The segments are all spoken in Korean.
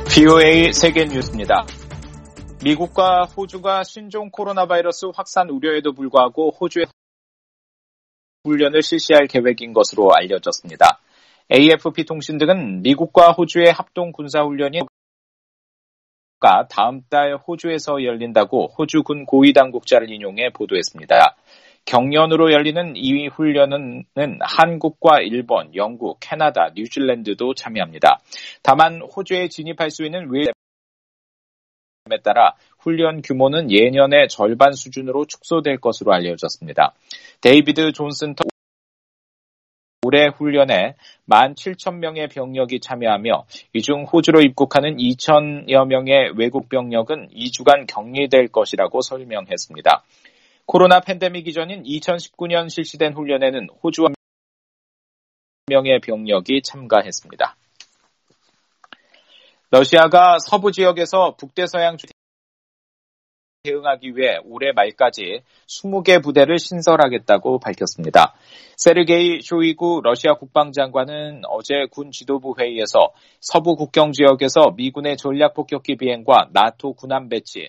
VOA 세계 뉴스입니다. 미국과 호주가 신종 코로나 바이러스 확산 우려에도 불구하고 호주에 훈련을 실시할 계획인 것으로 알려졌습니다. AFP 통신 등은 미국과 호주의 합동 군사훈련이 다음 달 호주에서 열린다고 호주 군 고위 당국자를 인용해 보도했습니다. 경연으로 열리는 이 훈련은 한국과 일본, 영국, 캐나다, 뉴질랜드도 참여합니다. 다만 호주에 진입할 수 있는 웨일즈에 따라 훈련 규모는 예년의 절반 수준으로 축소될 것으로 알려졌습니다. 데이비드 존슨 올해 훈련에 17,000명의 병력이 참여하며 이 중 호주로 입국하는 2,000여 명의 외국 병력은 2주간 격리될 것이라고 설명했습니다. 코로나 팬데믹 이전인 2019년 실시된 훈련에는 호주 1명의 병력이 참가했습니다. 러시아가 서부 지역에서 북대서양 대응하기 위해 올해 말까지 20개 부대를 신설하겠다고 밝혔습니다. 세르게이 쇼이구 러시아 국방장관은 어제 군 지도부 회의에서 서부 국경 지역에서 미군의 전략 폭격기 비행과 나토 군함 배치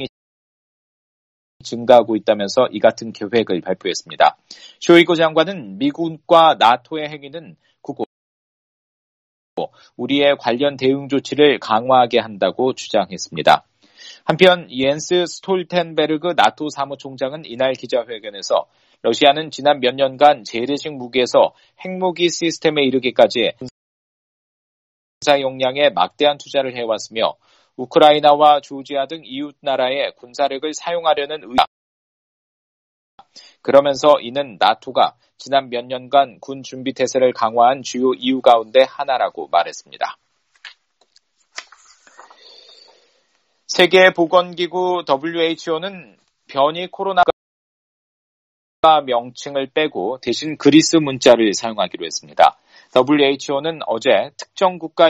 증가하고 있다면서 이 같은 계획을 발표했습니다. 쇼이구 장관은 미군과 나토의 행위는 우리의 관련 대응 조치를 강화하게 한다고 주장했습니다. 한편 옌스 스톨텐베르그 나토 사무총장은 이날 기자회견에서 러시아는 지난 몇 년간 재래식 무기에서 핵무기 시스템에 이르기까지 군사 역량에 막대한 투자를 해왔으며 우크라이나와 조지아 등 이웃 나라의 군사력을 사용하려는 의지다. 그러면서 이는 나토가 지난 몇 년간 군 준비 태세를 강화한 주요 이유 가운데 하나라고 말했습니다. 세계보건기구 WHO는 변이 코로나 명칭을 빼고 대신 그리스 문자를 사용하기로 했습니다. WHO는 어제 특정 국가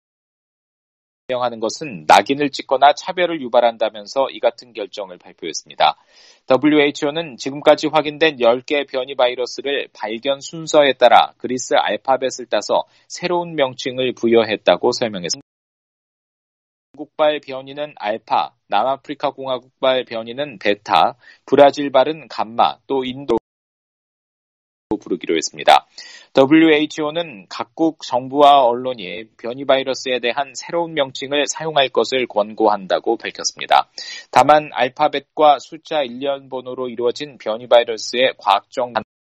하는 것은 낙인을 찍거나 차별을 유발한다면서 이 같은 결정을 발표했습니다. WHO는 지금까지 확인된 10개 변이 바이러스를 발견 순서에 따라 그리스 알파벳을 따서 새로운 명칭을 부여했다고 설명했습니다. 중국발 변이는 알파, 남아프리카 공화국발 변이는 베타, 브라질발은 감마, 또 인도 부르기로 했습니다. WHO는 각국 정부와 언론이 변이 바이러스에 대한 새로운 명칭을 사용할 것을 권고한다고 밝혔습니다. 다만 알파벳과 숫자 1년 번호로 이루어진 변이 바이러스의 과학적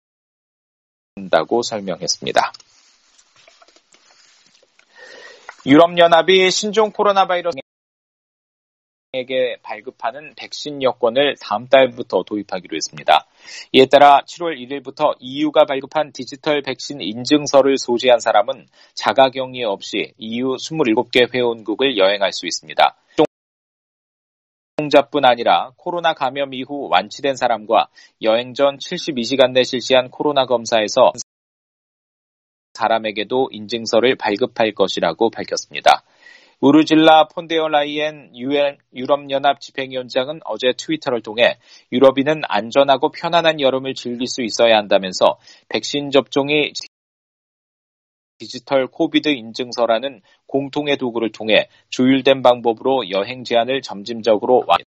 한다고 설명했습니다. 유럽연합이 신종 코로나 바이러스에게 발급하는 백신 여권을 다음 달부터 도입하기로 했습니다. 이에 따라 7월 1일부터 EU가 발급한 디지털 백신 인증서를 소지한 사람은 자가격리 없이 EU 27개 회원국을 여행할 수 있습니다. 여행자뿐 아니라 코로나 감염 이후 완치된 사람과 여행 전 72시간 내 실시한 코로나 검사에서 사람에게도 인증서를 발급할 것이라고 밝혔습니다. 우르질라 폰데어 라이엔 유럽연합 집행위원장은 어제 트위터를 통해 유럽인은 안전하고 편안한 여름을 즐길 수 있어야 한다면서 백신 접종이 디지털 코비드 인증서라는 공통의 도구를 통해 조율된 방법으로 여행 제한을 점진적으로 완화합니다.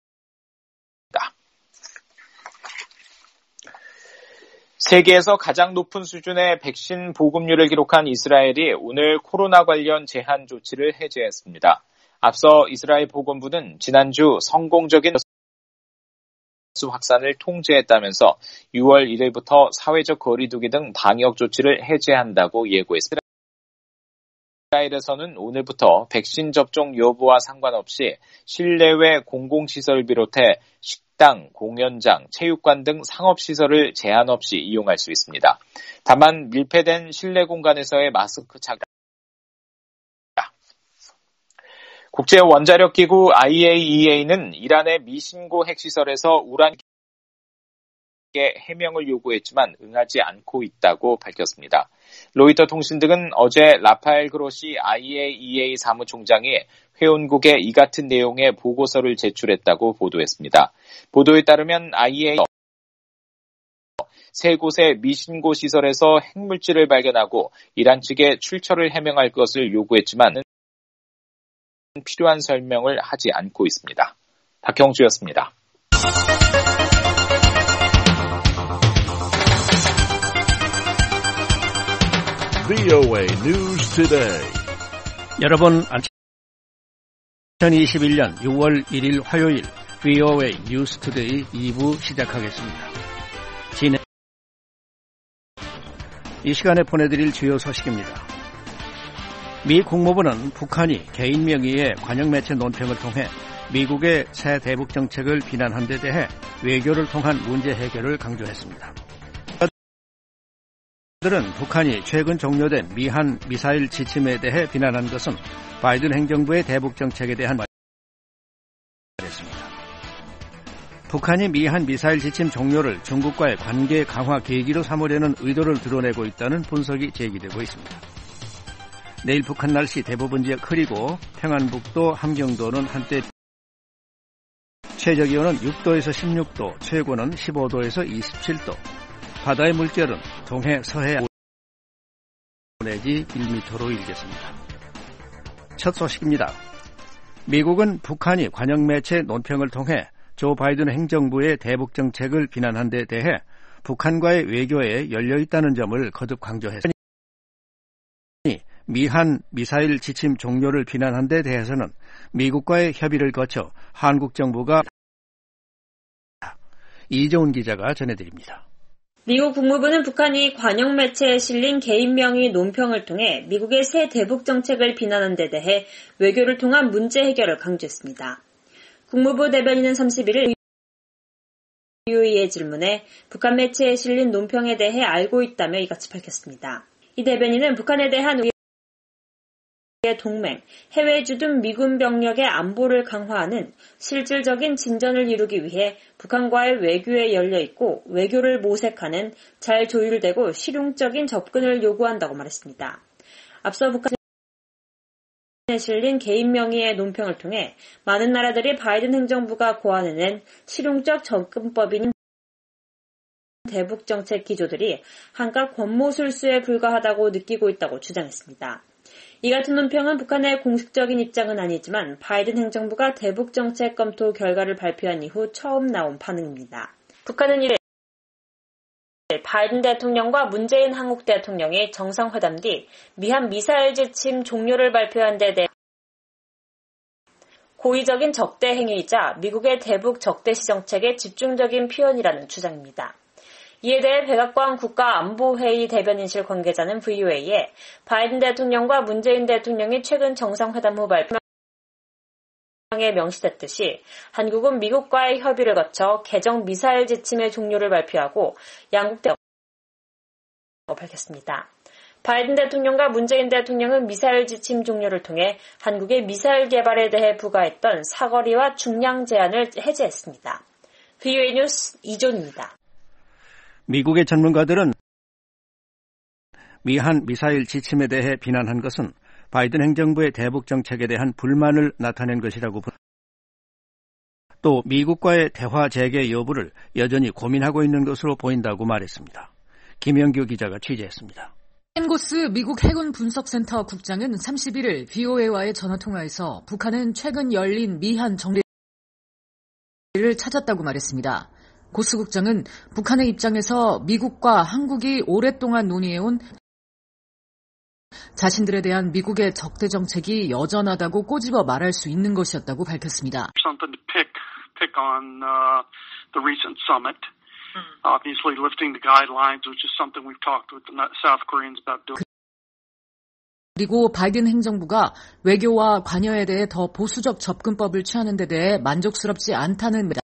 세계에서 가장 높은 수준의 백신 보급률을 기록한 이스라엘이 오늘 코로나 관련 제한 조치를 해제했습니다. 앞서 이스라엘 보건부는 지난주 성공적인 확산을 통제했다면서 6월 1일부터 사회적 거리두기 등 방역 조치를 해제한다고 예고했습니다. 이스라엘에서는 오늘부터 백신 접종 여부와 상관없이 실내외 공공시설을 비롯해 식당, 공연장, 체육관 등 상업시설을 제한 없이 이용할 수 있습니다. 다만 밀폐된 실내 공간에서의 마스크 착용. 국제원자력기구 IAEA는 이란의 미신고 핵시설에서 우란 해명을 요구했지만 응하지 않고 있다고 밝혔습니다. 로이터 통신 등은 어제 라파엘 그로시 IAEA 사무총장이 회원국에 이 같은 내용의 보고서를 제출했다고 보도했습니다. 보도에 따르면 IAEA 세 곳의 미신고 시설에서 핵물질을 발견하고 이란 측에 출처를 해명할 것을 요구했지만 필요한 설명을 하지 않고 있습니다. 박형주였습니다. VOA News Today. 여러분, 2021년 6월 1일 화요일 VOA News Today 2부 시작하겠습니다. 이 시간에 보내드릴 주요 소식입니다. 미 국무부는 북한이 개인 명의의 관영매체 논평을 통해 미국의 새 대북 정책을 비난한 데 대해 외교를 통한 문제 해결을 강조했습니다. 들은 북한이 최근 종료된 미한 미사일 지침에 대해 비난한 것은 바이든 행정부의 대북 정책에 대한 말이었습니다. 북한이 미한 미사일 지침 종료를 중국과의 관계 강화 계기로 삼으려는 의도를 드러내고 있다는 분석이 제기되고 있습니다. 내일 북한 날씨 대부분 지역 흐리고 평안북도 함경도는 한때 최저기온은 6도에서 16도, 최고는 15도에서 27도, 바다의 물결은 동해 서해 내지 1m로 일겠습니다. 첫 소식입니다. 미국은 북한이 관영매체 논평을 통해 조 바이든 행정부의 대북 정책을 비난한 데 대해 북한과의 외교에 열려있다는 점을 거듭 강조했습니다. 미한 미사일 지침 종료를 비난한 데 대해서는 미국과의 협의를 거쳐 한국 정부가 이재훈 기자가 전해드립니다. 미국 국무부는 북한이 관영매체에 실린 개인 명의 논평을 통해 미국의 새 대북 정책을 비난한 데 대해 외교를 통한 문제 해결을 강조했습니다. 국무부 대변인은 31일 VOA의 질문에 북한 매체에 실린 논평에 대해 알고 있다며 이같이 밝혔습니다. 이 대변인은 북한에 대한 우리의 동맹, 해외에 주둔 미군 병력의 안보를 강화하는 실질적인 진전을 이루기 위해 북한과의 외교에 열려있고 외교를 모색하는 잘 조율되고 실용적인 접근을 요구한다고 말했습니다. 앞서 북한에 실린 개인 명의의 논평을 통해 많은 나라들이 바이든 행정부가 고안해낸 실용적 접근법인 대북 정책 기조들이 한갓 권모술수에 불과하다고 느끼고 있다고 주장했습니다. 이 같은 논평은 북한의 공식적인 입장은 아니지만 바이든 행정부가 대북 정책 검토 결과를 발표한 이후 처음 나온 반응입니다. 북한은 이래 바이든 대통령과 문재인 한국 대통령이 정상회담 뒤 미한 미사일 지침 종료를 발표한 데 대해 고의적인 적대 행위이자 미국의 대북 적대시 정책의 집중적인 표현이라는 주장입니다. 이에 대해 백악관 국가안보회의 대변인실 관계자는 VOA에 바이든 대통령과 문재인 대통령이 최근 정상회담 후 발표에 명시됐듯이 한국은 미국과의 협의를 거쳐 개정 미사일 지침의 종료를 발표하고 양국 대화를 밝혔습니다. 바이든 대통령과 문재인 대통령은 미사일 지침 종료를 통해 한국의 미사일 개발에 대해 부과했던 사거리와 중량 제한을 해제했습니다. VOA 뉴스 이존입니다. 미국의 전문가들은 미한 미사일 지침에 대해 비난한 것은 바이든 행정부의 대북 정책에 대한 불만을 나타낸 것이라고 또 미국과의 대화 재개 여부를 여전히 고민하고 있는 것으로 보인다고 말했습니다. 김영규 기자가 취재했습니다. 헨고스 미국 해군 분석센터 국장은 31일 VOA와의 전화통화에서 북한은 최근 열린 미한 정례를 찾았다고 말했습니다. 고스 국장은 북한의 입장에서 미국과 한국이 오랫동안 논의해온 자신들에 대한 미국의 적대 정책이 여전하다고 꼬집어 말할 수 있는 것이었다고 밝혔습니다. Obviously lifting the guidelines, which is something we've talked with the South Koreans about doing. 그리고 바이든 행정부가 외교와 관여에 대해 더 보수적 접근법을 취하는 데 대해 만족스럽지 않다는 말입니다.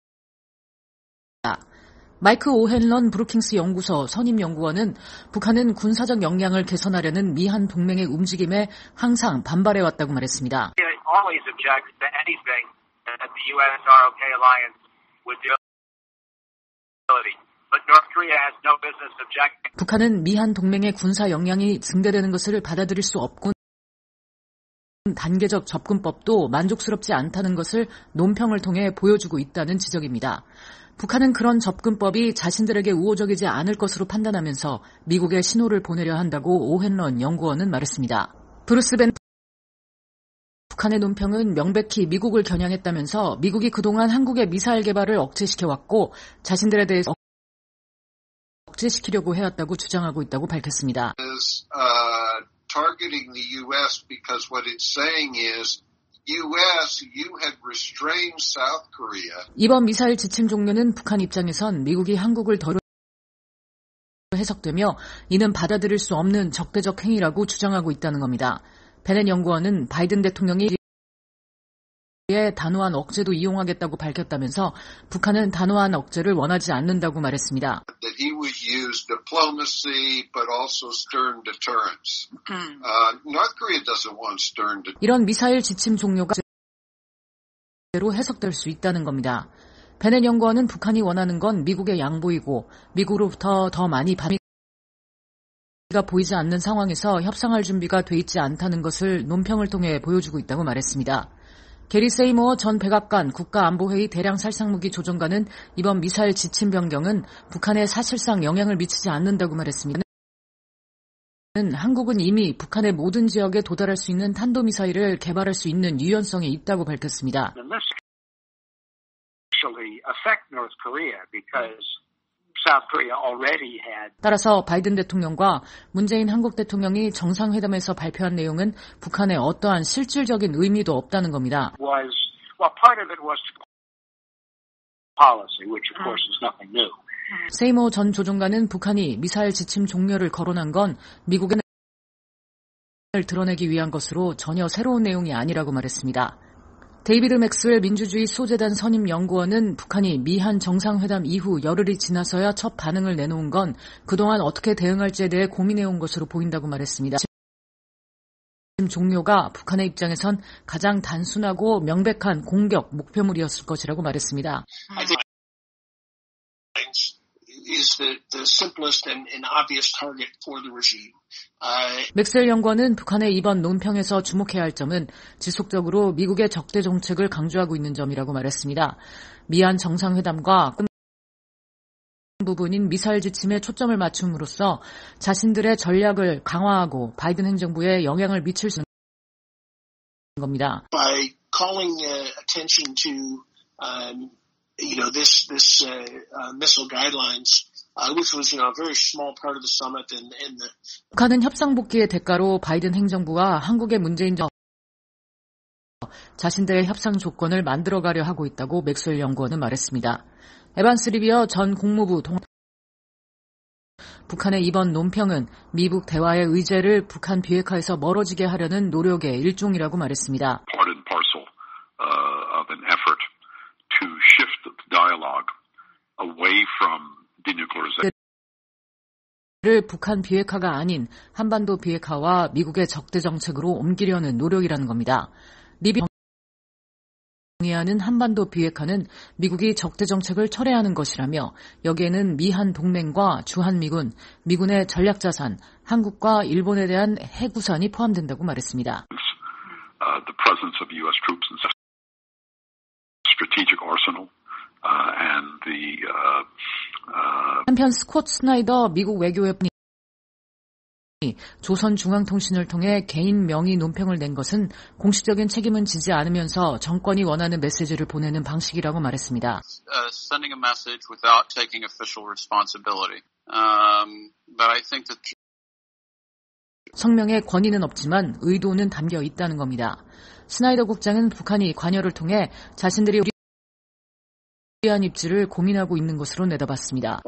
마이크 오헨런 브루킹스 연구소 선임 연구원은 북한은 군사적 역량을 개선하려는 미한 동맹의 움직임에 항상 반발해왔다고 말했습니다. Always object to anything that the U.S.-ROK alliance would do. 북한은 미한 동맹의 군사 역량이 증대되는 것을 받아들일 수 없고 단계적 접근법도 만족스럽지 않다는 것을 논평을 통해 보여주고 있다는 지적입니다. 북한은 그런 접근법이 자신들에게 우호적이지 않을 것으로 판단하면서 미국에 신호를 보내려 한다고 오헨런 연구원은 말했습니다. 브루스 벤 북한 북한의 논평은 명백히 미국을 겨냥했다면서 미국이 그동안 한국의 미사일 개발을 억제시켜왔고 자신들에 대해서 억제시키려고 해왔다고 주장하고 있다고 밝혔습니다. Targeting the U.S. because what it's saying is, U.S., you have restrained South Korea. 이번 미사일 지침 종료는 북한 입장에선 미국이 한국을 덜 해석되며 이는 받아들일 수 없는 적대적 행위라고 주장하고 있다는 겁니다. 베넷 연구원은 바이든 대통령이 단호한 억제도 이용하겠다고 밝혔다면서 북한은 단호한 억제를 원하지 않는다고 말했습니다. That he would use diplomacy but also stern deterrence. North Korea doesn't want stern deterrence. 이런 미사일 지침 종료가 로 해석될 수 있다는 겁니다. 베넷 연구원은 북한이 원하는 건 미국의 양보이고 미국으로부터 더 많이 받는 가 보이지 않는 상황에서 협상할 준비가 돼 있지 않다는 것을 논평을 통해 보여주고 있다고 말했습니다. 게리 세이모어 전 백악관 국가안보회의 대량 살상무기 조정관은 이번 미사일 지침 변경은 북한에 사실상 영향을 미치지 않는다고 말했습니다. 한국은 이미 북한의 모든 지역에 도달할 수 있는 탄도미사일을 개발할 수 있는 유연성이 있다고 밝혔습니다. 따라서 바이든 대통령과 문재인 한국 대통령이 정상회담에서 발표한 내용은 북한에 어떠한 실질적인 의미도 없다는 겁니다. 세이모 전 조종관은 북한이 미사일 지침 종료를 거론한 건 미국의 드러내기 위한 것으로 전혀 새로운 내용이 아니라고 말했습니다. 데이비드 맥스웰 민주주의 소재단 선임 연구원은 북한이 미한 정상회담 이후 열흘이 지나서야 첫 반응을 내놓은 건 그동안 어떻게 대응할지에 대해 고민해온 것으로 보인다고 말했습니다. 지침 종료가 북한의 입장에선 가장 단순하고 명백한 공격 목표물이었을 것이라고 말했습니다. 맥스웰 연구원은 북한의 이번 논평에서 주목해야 할 점은 지속적으로 미국의 적대 정책을 강조하고 있는 점이라고 말했습니다. 미한 정상회담과 부분인 미사일 지침에 초점을 맞춤으로써 자신들의 전략을 강화하고 바이든 행정부에 영향을 미칠 수 있는 겁니다. By calling attention to this missile guidelines, which was a very small part of the summit, and the 북한은 협상 복귀의 대가로 바이든 행정부와 한국의 문재인 정부 자신들의 협상 조건을 만들어가려 하고 있다고 맥스웰 연구원은 말했습니다. 에반스 리비어 전 국무부 북한의 이번 논평은 미국 대화의 의제를 북한 비핵화에서 멀어지게 하려는 노력의 일종이라고 말했습니다. Part and parcel of an effort to shift the dialogue away from denuclearization. 북한 비핵화가 아닌 한반도 비핵화와 미국의 적대 정책으로 옮기려는 노력이라는 겁니다. 리비 동의하는 한반도 비핵화는 미국이 적대 정책을 철회하는 것이라며 여기에는 미한 동맹과 주한미군, 미군의 전략자산, 한국과 일본에 대한 해구산이 포함된다고 말했습니다. The presence of U.S. troops in strategic arsenal and the 한편 스콧 스나이더 미국 외교회원이 조선중앙통신을 통해 개인 명의 논평을 낸 것은 공식적인 책임은 지지 않으면서 정권이 원하는 메시지를 보내는 방식이라고 말했습니다. Sending a message without taking official responsibility. But I think that 성명에 권위는 없지만 의도는 담겨 있다는 겁니다. 스나이더 국장은 북한이 관여를 통해 자신들이 위한 입지를 고민하고 있는 것으로 내다봤습니다.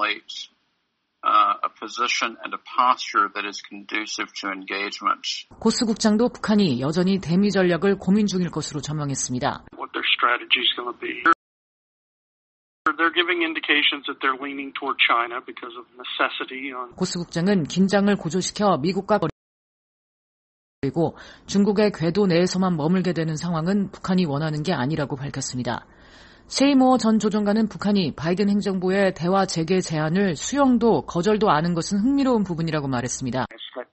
A position and a posture that is conducive to engagement. 고스 국장도 북한이 여전히 대미 전략을 고민 중일 것으로 전망했습니다. What their strategy is going to be. They're giving indications that they're leaning toward China because of necessity. 고스 국장은 긴장을 고조시켜 미국과 그리고 중국의 궤도 내에서만 머물게 되는 상황은 북한이 원하는 게 아니라고 밝혔습니다. 세이모어 전 조정관은 북한이 바이든 행정부의 대화 재개 제안을 수용도 거절도 않은 것은 흥미로운 부분이라고 말했습니다.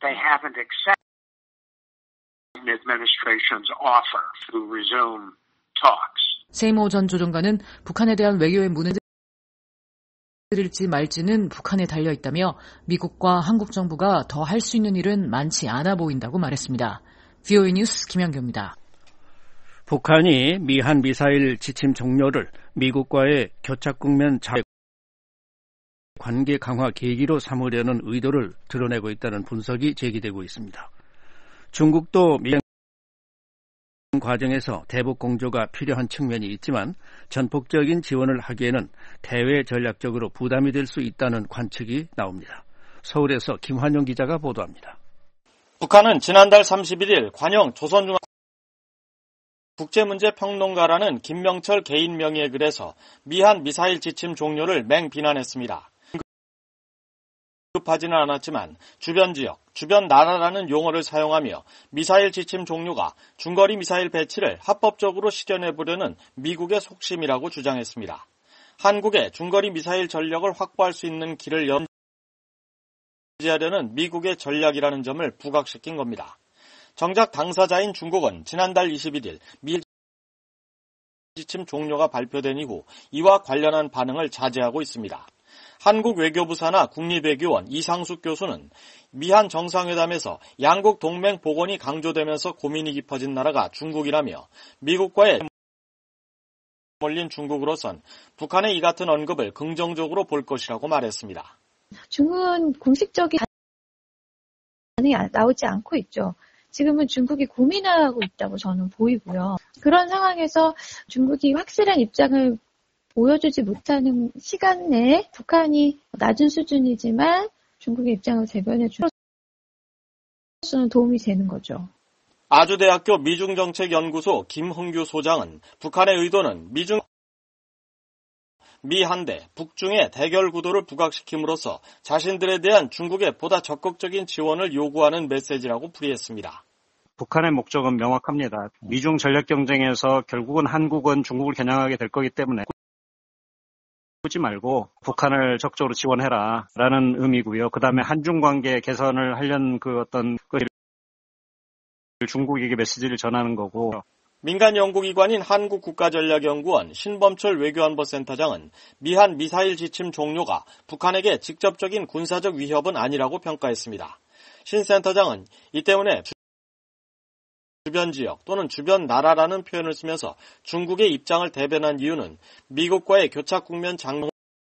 세이모어 전 조정관은 북한에 대한 외교의 문을 들일지 말지는 북한에 달려 있다며 미국과 한국 정부가 더 할 수 있는 일은 많지 않아 보인다고 말했습니다. VOA 뉴스 김양규입니다. 북한이 미한 미사일 지침 종료를 미국과의 교착 국면 관계 강화 계기로 삼으려는 의도를 드러내고 있다는 분석이 제기되고 있습니다. 중국도 미행 과정에서 대북 공조가 필요한 측면이 있지만 전폭적인 지원을 하기에는 대외 전략적으로 부담이 될 수 있다는 관측이 나옵니다. 서울에서 김환영 기자가 보도합니다. 북한은 지난달 31일 관영 조선중앙 국제문제평론가라는 김명철 개인 명의의 글에서 미한 미사일 지침 종료를 맹비난했습니다. 급하지는 않았지만 주변 지역, 주변 나라라는 용어를 사용하며 미사일 지침 종료가 중거리 미사일 배치를 합법적으로 실현해보려는 미국의 속심이라고 주장했습니다. 한국의 중거리 미사일 전력을 확보할 수 있는 길을 연지하려는 미국의 전략이라는 점을 부각시킨 겁니다. 정작 당사자인 중국은 지난달 21일 미일 지침 종료가 발표된 이후 이와 관련한 반응을 자제하고 있습니다. 한국 외교부 산하 국립외교원 이상숙 교수는 미한 정상회담에서 양국 동맹 복원이 강조되면서 고민이 깊어진 나라가 중국이라며 미국과의 몰린 중국으로선 북한의 이 같은 언급을 긍정적으로 볼 것이라고 말했습니다. 중국은 공식적인 반응이 나오지 않고 있죠. 지금은 중국이 고민하고 있다고 저는 보이고요. 그런 상황에서 중국이 확실한 입장을 보여주지 못하는 시간 내에 북한이 낮은 수준이지만 중국의 입장을 대변해 주는 도움이 되는 거죠. 아주대학교 미중정책연구소 김흥규 소장은 북한의 의도는 미한대, 북중의 대결 구도를 부각시킴으로써 자신들에 대한 중국의 보다 적극적인 지원을 요구하는 메시지라고 풀이했습니다. 북한의 목적은 명확합니다. 미중 전략 경쟁에서 결국은 한국은 중국을 겨냥하게 될 거기 때문에 하지 말고 북한을 적극적으로 지원해라 라는 의미고요. 그 다음에 한중 관계 개선을 하려는 중국에게 메시지를 전하는 거고. 민간 연구기관인 한국국가전략연구원 신범철 외교안보센터장은 미한 미사일 지침 종료가 북한에게 직접적인 군사적 위협은 아니라고 평가했습니다. 신 센터장은 이 때문에 주변 지역 또는 주변 나라라는 표현을 쓰면서 중국의 입장을 대변한 이유는 미국과의 교착 국면 장롱화에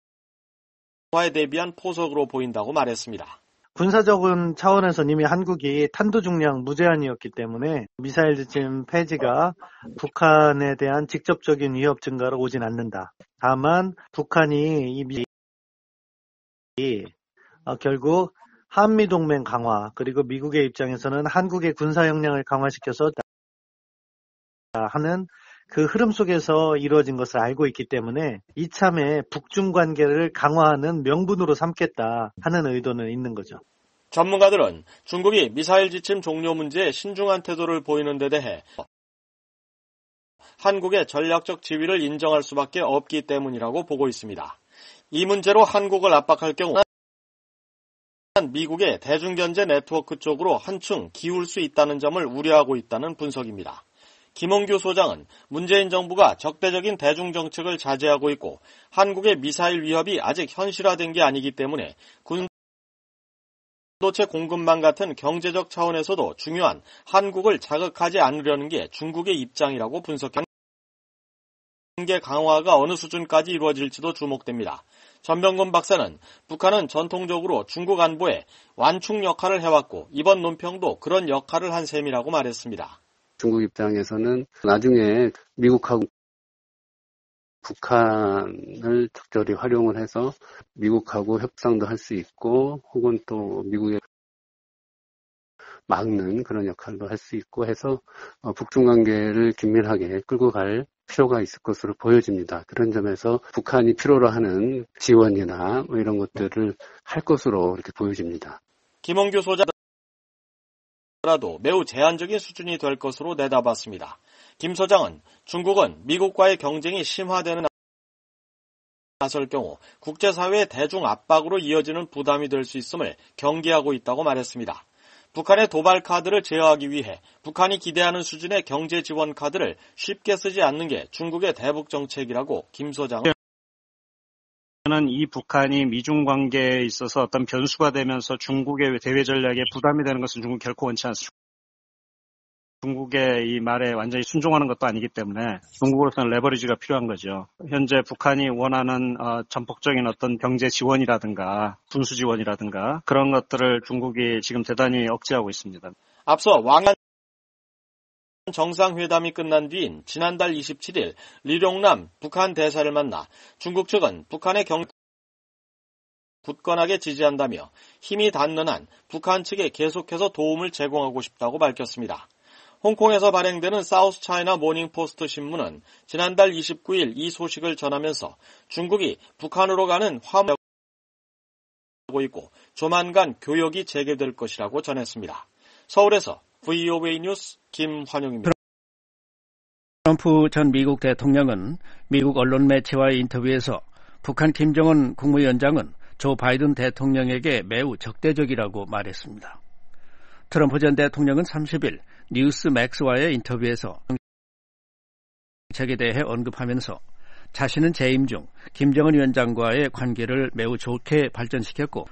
대비한 포석으로 보인다고 말했습니다. 군사적인 차원에서는 이미 한국이 탄도 중량 무제한이었기 때문에 미사일 지침 폐지가 북한에 대한 직접적인 위협 증가로 오진 않는다. 다만 북한이 결국 한미동맹 강화 그리고 미국의 입장에서는 한국의 군사 역량을 강화시켜서 하는 그 흐름 속에서 이루어진 것을 알고 있기 때문에 이참에 북중 관계를 강화하는 명분으로 삼겠다 하는 의도는 있는 거죠. 전문가들은 중국이 미사일 지침 종료 문제에 신중한 태도를 보이는 데 대해 한국의 전략적 지위를 인정할 수밖에 없기 때문이라고 보고 있습니다. 이 문제로 한국을 압박할 경우 미국의 대중견제 네트워크 쪽으로 한층 기울 수 있다는 점을 우려하고 있다는 분석입니다. 김홍규 소장은 문재인 정부가 적대적인 대중정책을 자제하고 있고 한국의 미사일 위협이 아직 현실화된 게 아니기 때문에 반도체 공급망 같은 경제적 차원에서도 중요한 한국을 자극하지 않으려는 게 중국의 입장이라고 분석한 관계 강화가 어느 수준까지 이루어질지도 주목됩니다. 전병곤 박사는 북한은 전통적으로 중국 안보에 완충 역할을 해왔고 이번 논평도 그런 역할을 한 셈이라고 말했습니다. 중국 입장에서는 나중에 미국하고 북한을 적절히 활용을 해서 미국하고 협상도 할 수 있고 혹은 또 미국에 막는 그런 역할도 할 수 있고 해서 북중 관계를 긴밀하게 끌고 갈 필요가 있을 것으로 보여집니다. 그런 점에서 북한이 필요로 하는 지원이나 뭐 이런 것들을 할 것으로 이렇게 보여집니다. 김홍규 소장라도 매우 제한적인 수준이 될 것으로 내다봤습니다. 김 소장은 중국은 미국과의 경쟁이 심화되는 나설 경우 국제사회의 대중 압박으로 이어지는 부담이 될 수 있음을 경계하고 있다고 말했습니다. 북한의 도발 카드를 제어하기 위해 북한이 기대하는 수준의 경제 지원 카드를 쉽게 쓰지 않는 게 중국의 대북 정책이라고 김 소장은 이 북한이 미중 관계에 있어서 어떤 변수가 되면서 중국의 대외 전략에 부담이 되는 것은 중국 결코 원치 않습니다. 중국의 이 말에 완전히 순종하는 것도 아니기 때문에 중국으로서는 레버리지가 필요한 거죠. 현재 북한이 원하는 전폭적인 어떤 경제 지원이라든가 군수 지원이라든가 그런 것들을 중국이 지금 대단히 억제하고 있습니다. 앞서 왕안 정상회담이 끝난 뒤인 지난달 27일 리룡남 북한 대사를 만나 중국 측은 북한의 굳건하게 지지한다며 힘이 닿는 한 북한 측에 계속해서 도움을 제공하고 싶다고 밝혔습니다. 홍콩에서 발행되는 사우스 차이나 모닝 포스트 신문은 지난달 29일 이 소식을 전하면서 중국이 북한으로 가는 화물을 하고 있고 조만간 교역이 재개될 것이라고 전했습니다. 서울에서 VOA 뉴스 김환용입니다. 트럼프 전 미국 대통령은 미국 언론 매체와의 인터뷰에서 북한 김정은 국무위원장은 조 바이든 대통령에게 매우 적대적이라고 말했습니다. 트럼프 전 대통령은 30일 뉴스맥스와의 인터뷰에서 정책에 대해 언급하면서 자신은 재임 중 김정은 위원장과의 관계를 매우 좋게 발전시켰고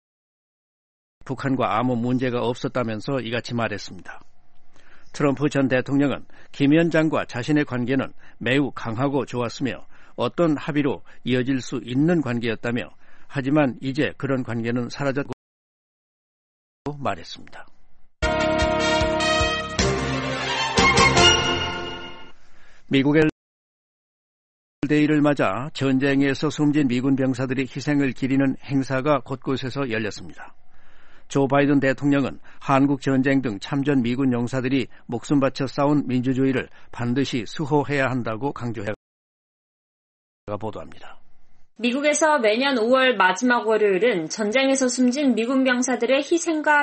북한과 아무 문제가 없었다면서 이같이 말했습니다. 트럼프 전 대통령은 김 위원장과 자신의 관계는 매우 강하고 좋았으며 어떤 합의로 이어질 수 있는 관계였다며 하지만 이제 그런 관계는 사라졌고 말했습니다. 미국의 데이를 맞아 전쟁에서 숨진 미군 병사들이 희생을 기리는 행사가 곳곳에서 열렸습니다. 조 바이든 대통령은 한국 전쟁 등 참전 미군 용사들이 목숨 바쳐 싸운 민주주의를 반드시 수호해야 한다고 강조해 보도합니다. 미국에서 매년 5월 마지막 월요일은 전쟁에서 숨진 미군 병사들의 희생과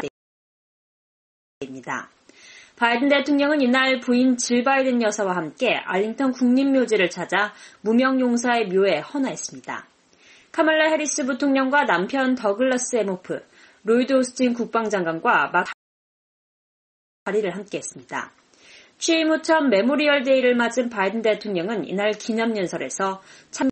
입니다. 바이든 대통령은 이날 부인 질 바이든 여사와 함께 알링턴 국립묘지를 찾아 무명 용사의 묘에 헌화했습니다. 카말라 해리스 부통령과 남편 더글러스 에모프, 로이드 오스틴 국방장관과 자리를 함께했습니다. 취임 후 첫 메모리얼 데이를 맞은 바이든 대통령은 이날 기념연설에서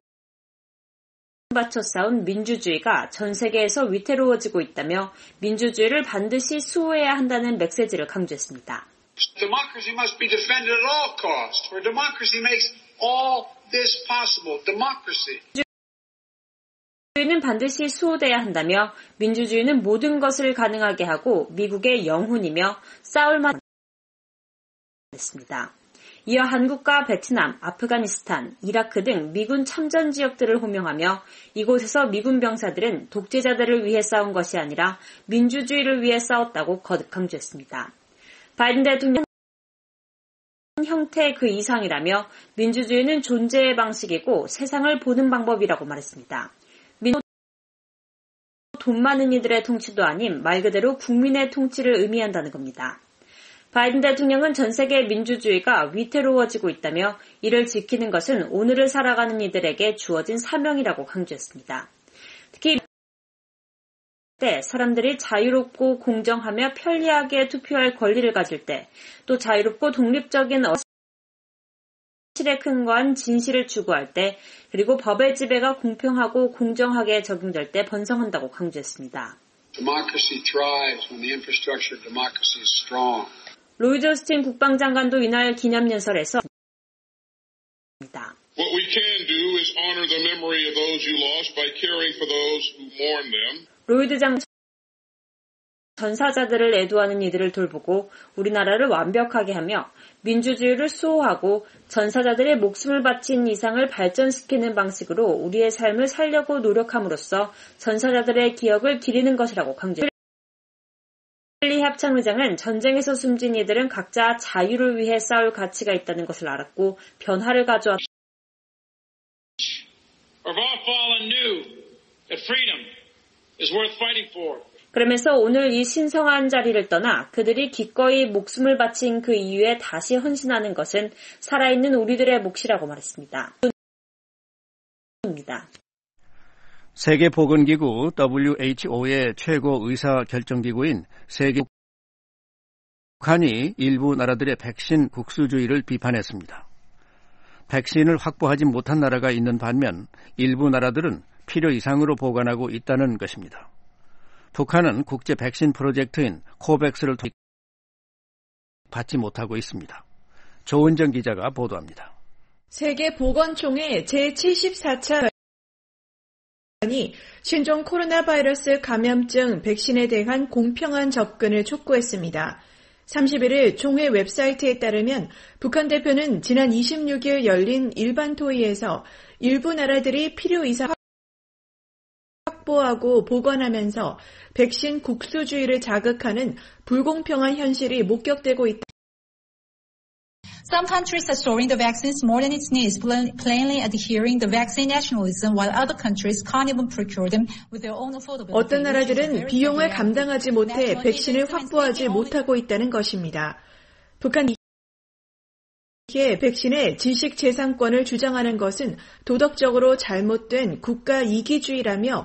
바쳐 싸운 민주주의가 전 세계에서 위태로워지고 있다며 민주주의를 반드시 수호해야 한다는 메시지를 강조했습니다. Democracy must be defended at all costs, for democracy makes all this possible. Democracy. 민주주의는 반드시 수호돼야 한다며 민주주의는 모든 것을 가능하게 하고 미국의 영혼이며 싸울만 했습니다. 이어 한국과 베트남, 아프가니스탄, 이라크 등 미군 참전 지역들을 호명하며 이곳에서 미군 병사들은 독재자들을 위해 싸운 것이 아니라 민주주의를 위해 싸웠다고 거듭 강조했습니다. 바이든 대통령 형태 그 이상이라며 민주주의는 존재의 방식이고 세상을 보는 방법이라고 말했습니다. 돈 많은 이들의 통치도 아닌 말 그대로 국민의 통치를 의미한다는 겁니다. 바이든 대통령은 전 세계 민주주의가 위태로워지고 있다며 이를 지키는 것은 오늘을 살아가는 이들에게 주어진 사명이라고 강조했습니다. 특히 때 사람들이 자유롭고 공정하며 편리하게 투표할 권리를 가질 때 또 자유롭고 독립적인 실에 근거한 진실을 추구할 때 그리고 법의 지배가 공평하고 공정하게 적용될 때 번성한다고 강조했습니다. Democracy thrives when the infrastructure of democracy is strong. 로이드 오스틴 국방장관도 이날 기념연설에서 What we can do is honor the memory of those you lost by caring for those who mourn them. 로이드 장관 전사자들을 애도하는 이들을 돌보고 우리나라를 완벽하게 하며 민주주의를 수호하고 전사자들의 목숨을 바친 이상을 발전시키는 방식으로 우리의 삶을 살려고 노력함으로써 전사자들의 기억을 기리는 것이라고 강조했습니다. 헨리 합참의장은 전쟁에서 숨진 이들은 각자 자유를 위해 싸울 가치가 있다는 것을 알았고 변화를 가져왔다. 그러면서 오늘 이 신성한 자리를 떠나 그들이 기꺼이 목숨을 바친 그 이유에 다시 헌신하는 것은 살아있는 우리들의 몫이라고 말했습니다. 세계보건기구 WHO의 최고 의사결정기구인 세계 북한이 일부 나라들의 백신 국수주의를 비판했습니다. 백신을 확보하지 못한 나라가 있는 반면 일부 나라들은 필요 이상으로 보관하고 있다는 것입니다. 북한은 국제 백신 프로젝트인 코백스를 통해 받지 못하고 있습니다. 조은정 기자가 보도합니다. 세계보건총회 제74차 이 신종 코로나 바이러스 감염증 백신에 대한 공평한 접근을 촉구했습니다. 31일 총회 웹사이트에 따르면 북한 대표는 지난 26일 열린 일반 토의에서 일부 나라들이 필요 이상 확보하고 보관하면서 백신 국수주의를 자극하는 불공평한 현실이 목격되고 있다. Some countries are storing the vaccines more than its needs, plainly adhering the vaccine nationalism, while other countries can't even procure them with their own affordability. 어떤 나라들은 비용을 감당하지 못해 백신을 확보하지 못하고 있다는 것입니다. 북한이 백신의 지식재산권을 주장하는 것은 도덕적으로 잘못된 국가 이기주의라며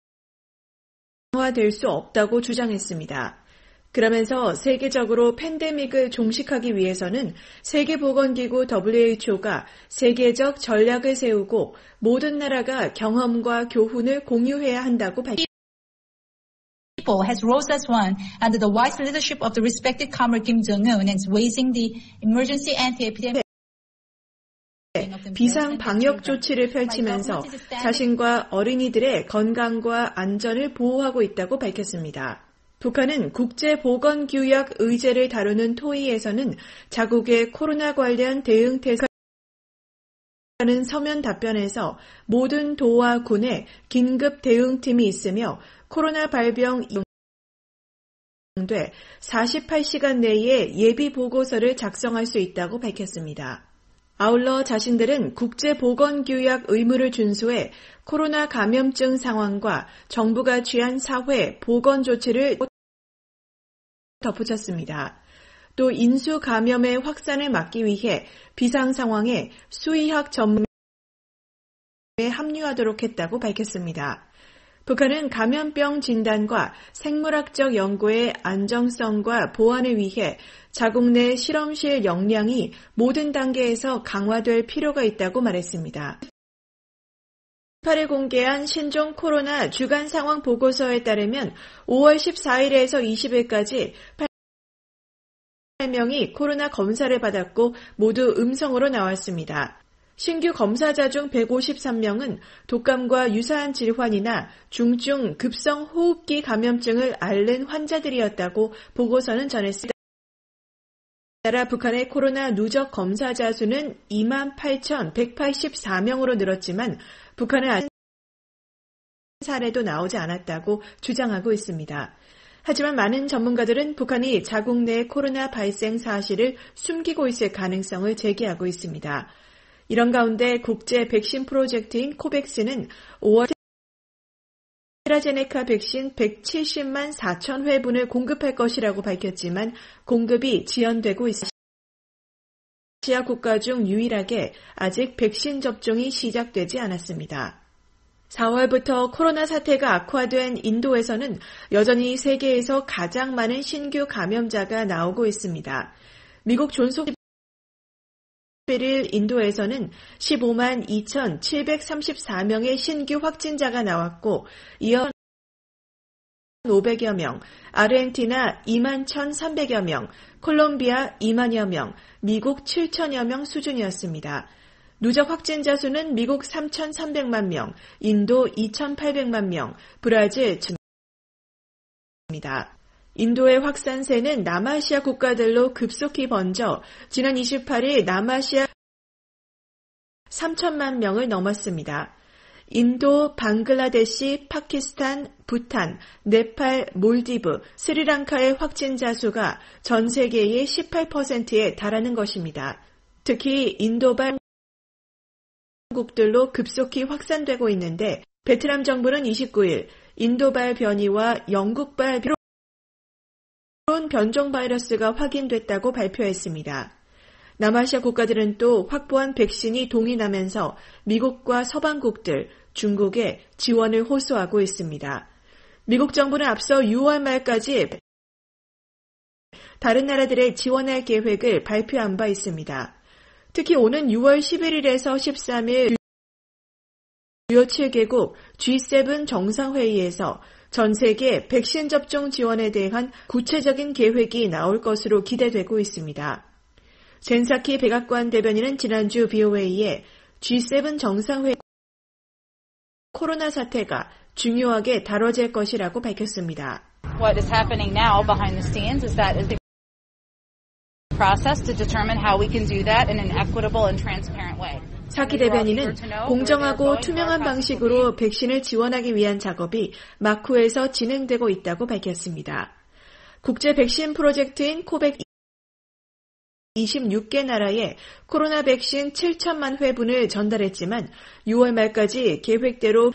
강화될 수 없다고 주장했습니다. 그러면서 세계적으로 팬데믹을 종식하기 위해서는 세계보건기구 WHO가 세계적 전략을 세우고 모든 나라가 경험과 교훈을 공유해야 한다고 밝혔습니다. Has rose as one under the wise leadership of the respected Comrade Kim Jong-un and is raising the emergency anti-epidemic. 비상 방역 조치를 펼치면서 자신과 어린이들의 건강과 안전을 보호하고 있다고 밝혔습니다. 북한은 국제보건규약 의제를 다루는 토의에서는 자국의 코로나 관련 대응 태세는 서면 답변에서 모든 도와 군에 긴급 대응팀이 있으며 코로나 발병 돼 48시간 내에 예비 보고서를 작성할 수 있다고 밝혔습니다. 아울러 자신들은 국제보건규약 의무를 준수해 코로나 감염증 상황과 정부가 취한 사회 보건 조치를 덧붙였습니다. 또 인수 감염의 확산을 막기 위해 비상 상황에 수의학 전문에 합류하도록 했다고 밝혔습니다. 북한은 감염병 진단과 생물학적 연구의 안정성과 보완을 위해 자국 내 실험실 역량이 모든 단계에서 강화될 필요가 있다고 말했습니다. 18일 공개한 신종 코로나 주간 상황 보고서에 따르면 5월 14일에서 20일까지 8명이 코로나 검사를 받았고 모두 음성으로 나왔습니다. 신규 검사자 중 153명은 독감과 유사한 질환이나 중증 급성 호흡기 감염증을 앓는 환자들이었다고 보고서는 전했습니다. 따라 북한의 코로나 누적 검사자 수는 28,184명으로 늘었지만 북한은 아직 사례도 나오지 않았다고 주장하고 있습니다. 하지만 많은 전문가들은 북한이 자국 내 코로나 발생 사실을 숨기고 있을 가능성을 제기하고 있습니다. 이런 가운데 국제 백신 프로젝트인 코백스는 5월 아스트라제네카 백신 170만 4천 회분을 공급할 것이라고 밝혔지만 공급이 지연되고 있습니다. 아시아 국가 중 유일하게 아직 백신 접종이 시작되지 않았습니다. 4월부터 코로나 사태가 악화된 인도에서는 여전히 세계에서 가장 많은 신규 감염자가 나오고 있습니다. 미국 존속 11일 인도에서는 15만 2,734명의 신규 확진자가 나왔고 이어 500여 명, 아르헨티나 2만 1,300여 명, 콜롬비아 2만여 명, 미국 7천여 명 수준이었습니다. 누적 확진자 수는 미국 3,300만 명, 인도 2,800만 명, 브라질 입니다. 인도의 확산세는 남아시아 국가들로 급속히 번져 지난 28일 남아시아 3천만 명을 넘었습니다. 인도, 방글라데시, 파키스탄, 부탄, 네팔, 몰디브, 스리랑카의 확진자 수가 전 세계의 18%에 달하는 것입니다. 특히 인도발 국들로 급속히 확산되고 있는데 베트남 정부는 29일 인도발 변이와 영국발 변종 바이러스가 확인됐다고 발표했습니다. 남아시아 국가들은 또 확보한 백신이 동의나면서 미국과 서방국들, 중국에 지원을 호소하고 있습니다. 미국 정부는 앞서 6월 말까지 다른 나라들에 지원할 계획을 발표한 바 있습니다. 특히 오는 6월 11일에서 13일 주요 7개국 G7 정상회의에서 전 세계 백신 접종 지원에 대한 구체적인 계획이 나올 것으로 기대되고 있습니다. 젠사키 백악관 대변인은 지난주 BOA에 G7 정상회의 코로나 사태가 중요하게 다뤄질 것이라고 밝혔습니다. What is happening now behind the scenes is that is the process to determine how we can do that in an equitable and transparent way. 사키 대변인은 공정하고 투명한 방식으로 백신을 지원하기 위한 작업이 마쿠에서 진행되고 있다고 밝혔습니다. 국제 백신 프로젝트인 코백 26개 나라에 코로나 백신 7천만 회분을 전달했지만 6월 말까지 계획대로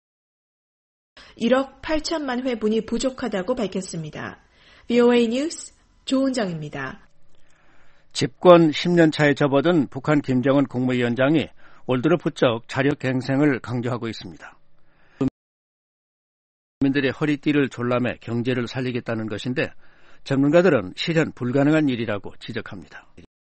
1억 8천만 회분이 부족하다고 밝혔습니다. VOA 뉴스 조은정입니다. 집권 10년 차에 접어든 북한 김정은 국무위원장이 올 들어 부쩍 자력갱생을 강조하고 있습니다. 국민들의 허리띠를 졸라매 경제를 살리겠다는 것인데 전문가들은 실현 불가능한 일이라고 지적합니다.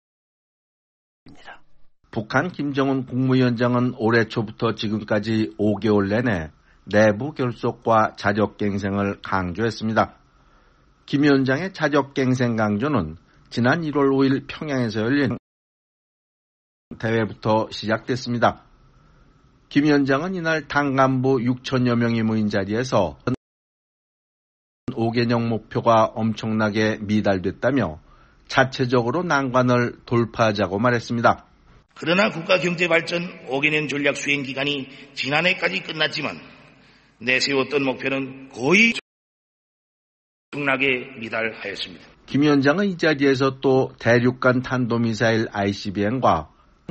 북한 김정은 국무위원장은 올해 초부터 지금까지 5개월 내내 내부 결속과 자력갱생을 강조했습니다. 김 위원장의 자력갱생 강조는 지난 1월 5일 평양에서 열린 대회부터 시작됐습니다. 김 위원장은 이날 당 간부 6천여 명이 모인 자리에서 5개년 목표가 엄청나게 미달됐다며 자체적으로 난관을 돌파하자고 말했습니다. 그러나 국가경제발전 5개년 전략 수행 기간이 지난해까지 끝났지만 내세웠던 목표는 거의 엄청나게 미달하였습니다. 김 위원장은 이 자리에서 또 대륙간 탄도미사일 ICBM과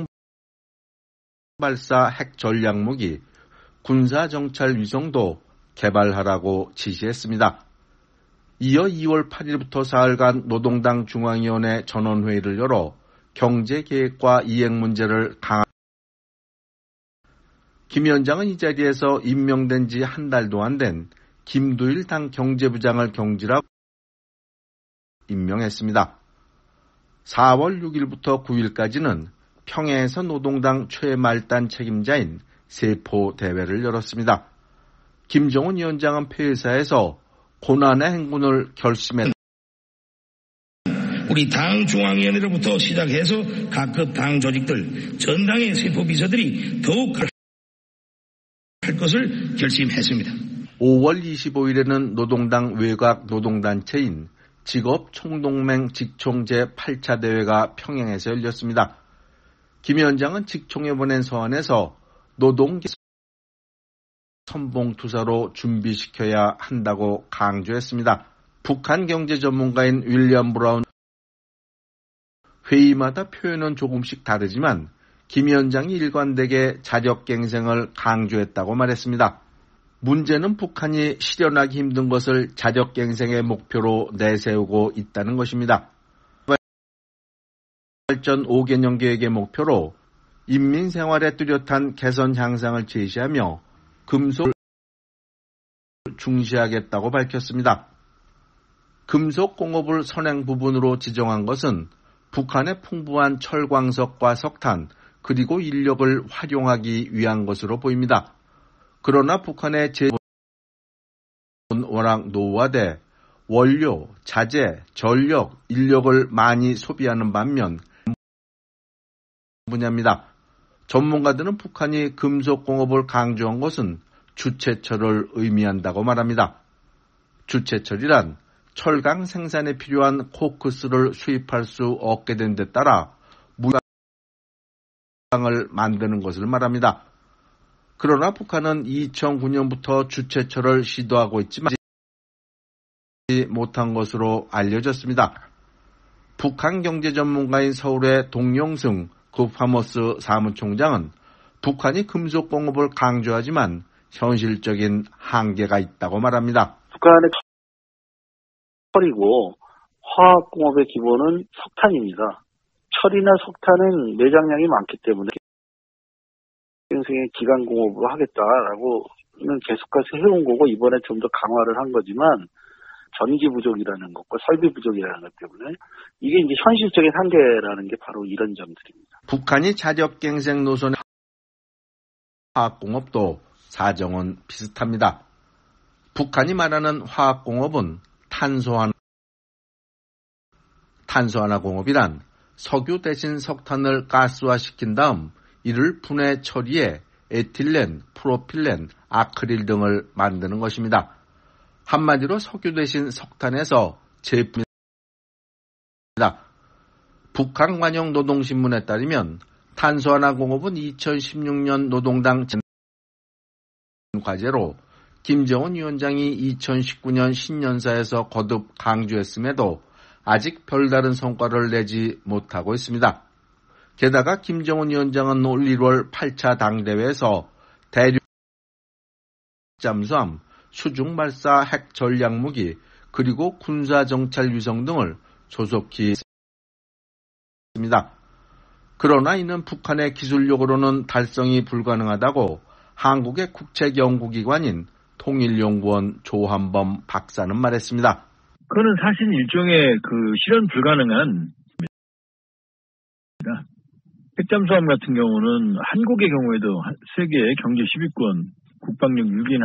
발사 핵 전략무기, 군사정찰 위성도 개발하라고 지시했습니다. 이어 2월 8일부터 사흘간 노동당 중앙위원회 전원회의를 열어 경제계획과 이행 문제를 김 위원장은 이 자리에서 임명된 지 한 달도 안 된 김두일 당 경제부장을 경질하고 임명했습니다. 4월 6일부터 9일까지는 평양에서 노동당 최말단 책임자인 세포 대회를 열었습니다. 김정은 위원장은 폐회사에서 고난의 행군을 결심했다. 우리 당 중앙위원회로부터 시작해서 각급 당 조직들, 전당의 세포 비서들이 더욱 할 것을 결심했습니다. 5월 25일에는 노동당 외곽 노동단체인 직업총동맹 직총 제8차 대회가 평양에서 열렸습니다. 김 위원장은 직총에 보낸 서한에서 노동 선봉투사로 준비시켜야 한다고 강조했습니다. 북한 경제 전문가인 윌리엄 브라운 회의마다 표현은 조금씩 다르지만 김 위원장이 일관되게 자력갱생을 강조했다고 말했습니다. 문제는 북한이 실현하기 힘든 것을 자력갱생의 목표로 내세우고 있다는 것입니다. 발전 5개년 계획의 목표로 인민생활의 뚜렷한 개선 향상을 제시하며 금속을 중시하겠다고 밝혔습니다. 금속공업을 선행 부분으로 지정한 것은 북한의 풍부한 철광석과 석탄 그리고 인력을 활용하기 위한 것으로 보입니다. 그러나 북한의 재본은 워낙 노후화돼 원료, 자재, 전력, 인력을 많이 소비하는 반면 분야입니다. 전문가들은 북한이 금속공업을 강조한 것은 주체철을 의미한다고 말합니다. 주체철이란 철강 생산에 필요한 코크스를 수입할 수 없게 된 데 따라 무강을 만드는 것을 말합니다. 그러나 북한은 2009년부터 주체철을 시도하고 있지만 못한 것으로 알려졌습니다. 북한 경제 전문가인 서울의 동영승 구파모스 사무총장은 북한이 금속공업을 강조하지만 현실적인 한계가 있다고 말합니다. 북한의 철이고 화학공업의 기본은 석탄입니다. 철이나 석탄은 내장량이 많기 때문에 생의 기간공업으로 하겠다라고는 계속해서 해온 거고 이번에 좀 더 강화를 한 거지만 전기 부족이라는 것과 설비 부족이라는 것 때문에 이게 이제 현실적인 한계라는 게 바로 이런 점들입니다. 북한이 자력갱생 노선의 화학공업도 사정은 비슷합니다. 북한이 말하는 화학공업은 탄소하나 공업이란 석유 대신 석탄을 가스화시킨 다음 이를 분해 처리해 에틸렌, 프로필렌, 아크릴 등을 만드는 것입니다. 한마디로 석유 대신 석탄에서 제품입니다. 북한 관영 노동신문에 따르면 탄소하나 공업은 2016년 노동당 과제로 김정은 위원장이 2019년 신년사에서 거듭 강조했음에도 아직 별다른 성과를 내지 못하고 있습니다. 게다가 김정은 위원장은 올 1월 8차 당대회에서 대륙 잠수함, 수중발사 핵 전략무기, 그리고 군사정찰 위성 등을 조속히 했습니다. 그러나 이는 북한의 기술력으로는 달성이 불가능하다고 한국의 국책연구기관인 통일연구원 조한범 박사는 말했습니다. 그거는 사실 일종의 실현 불가능한 핵잠수함 같은 경우는 한국의 경우에도 세계 경제 10위권 국방력 6위인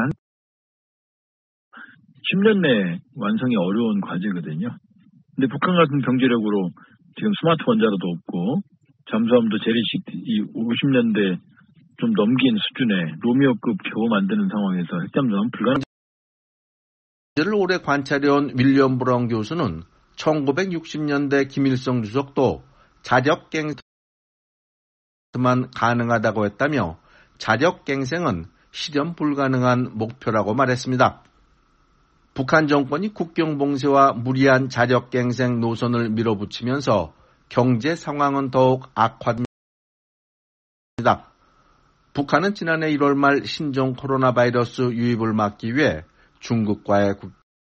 10년 내에 완성이 어려운 과제거든요. 근데 북한 같은 경제력으로 지금 스마트 원자로도 없고 잠수함도 재래식 50년대 좀 넘긴 수준의 로미오급 겨우 만드는 상황에서 핵잠수함은 불가능. 를 오래 관찰해온 윌리엄 브라운 교수는 1960년대 김일성 주석도 자력갱생만 가능하다고 했다며 자력갱생은 실현 불가능한 목표라고 말했습니다. 북한 정권이 국경 봉쇄와 무리한 자력갱생 노선을 밀어붙이면서 경제 상황은 더욱 악화됩니다. 북한은 지난해 1월 말 신종 코로나 바이러스 유입을 막기 위해 중국과의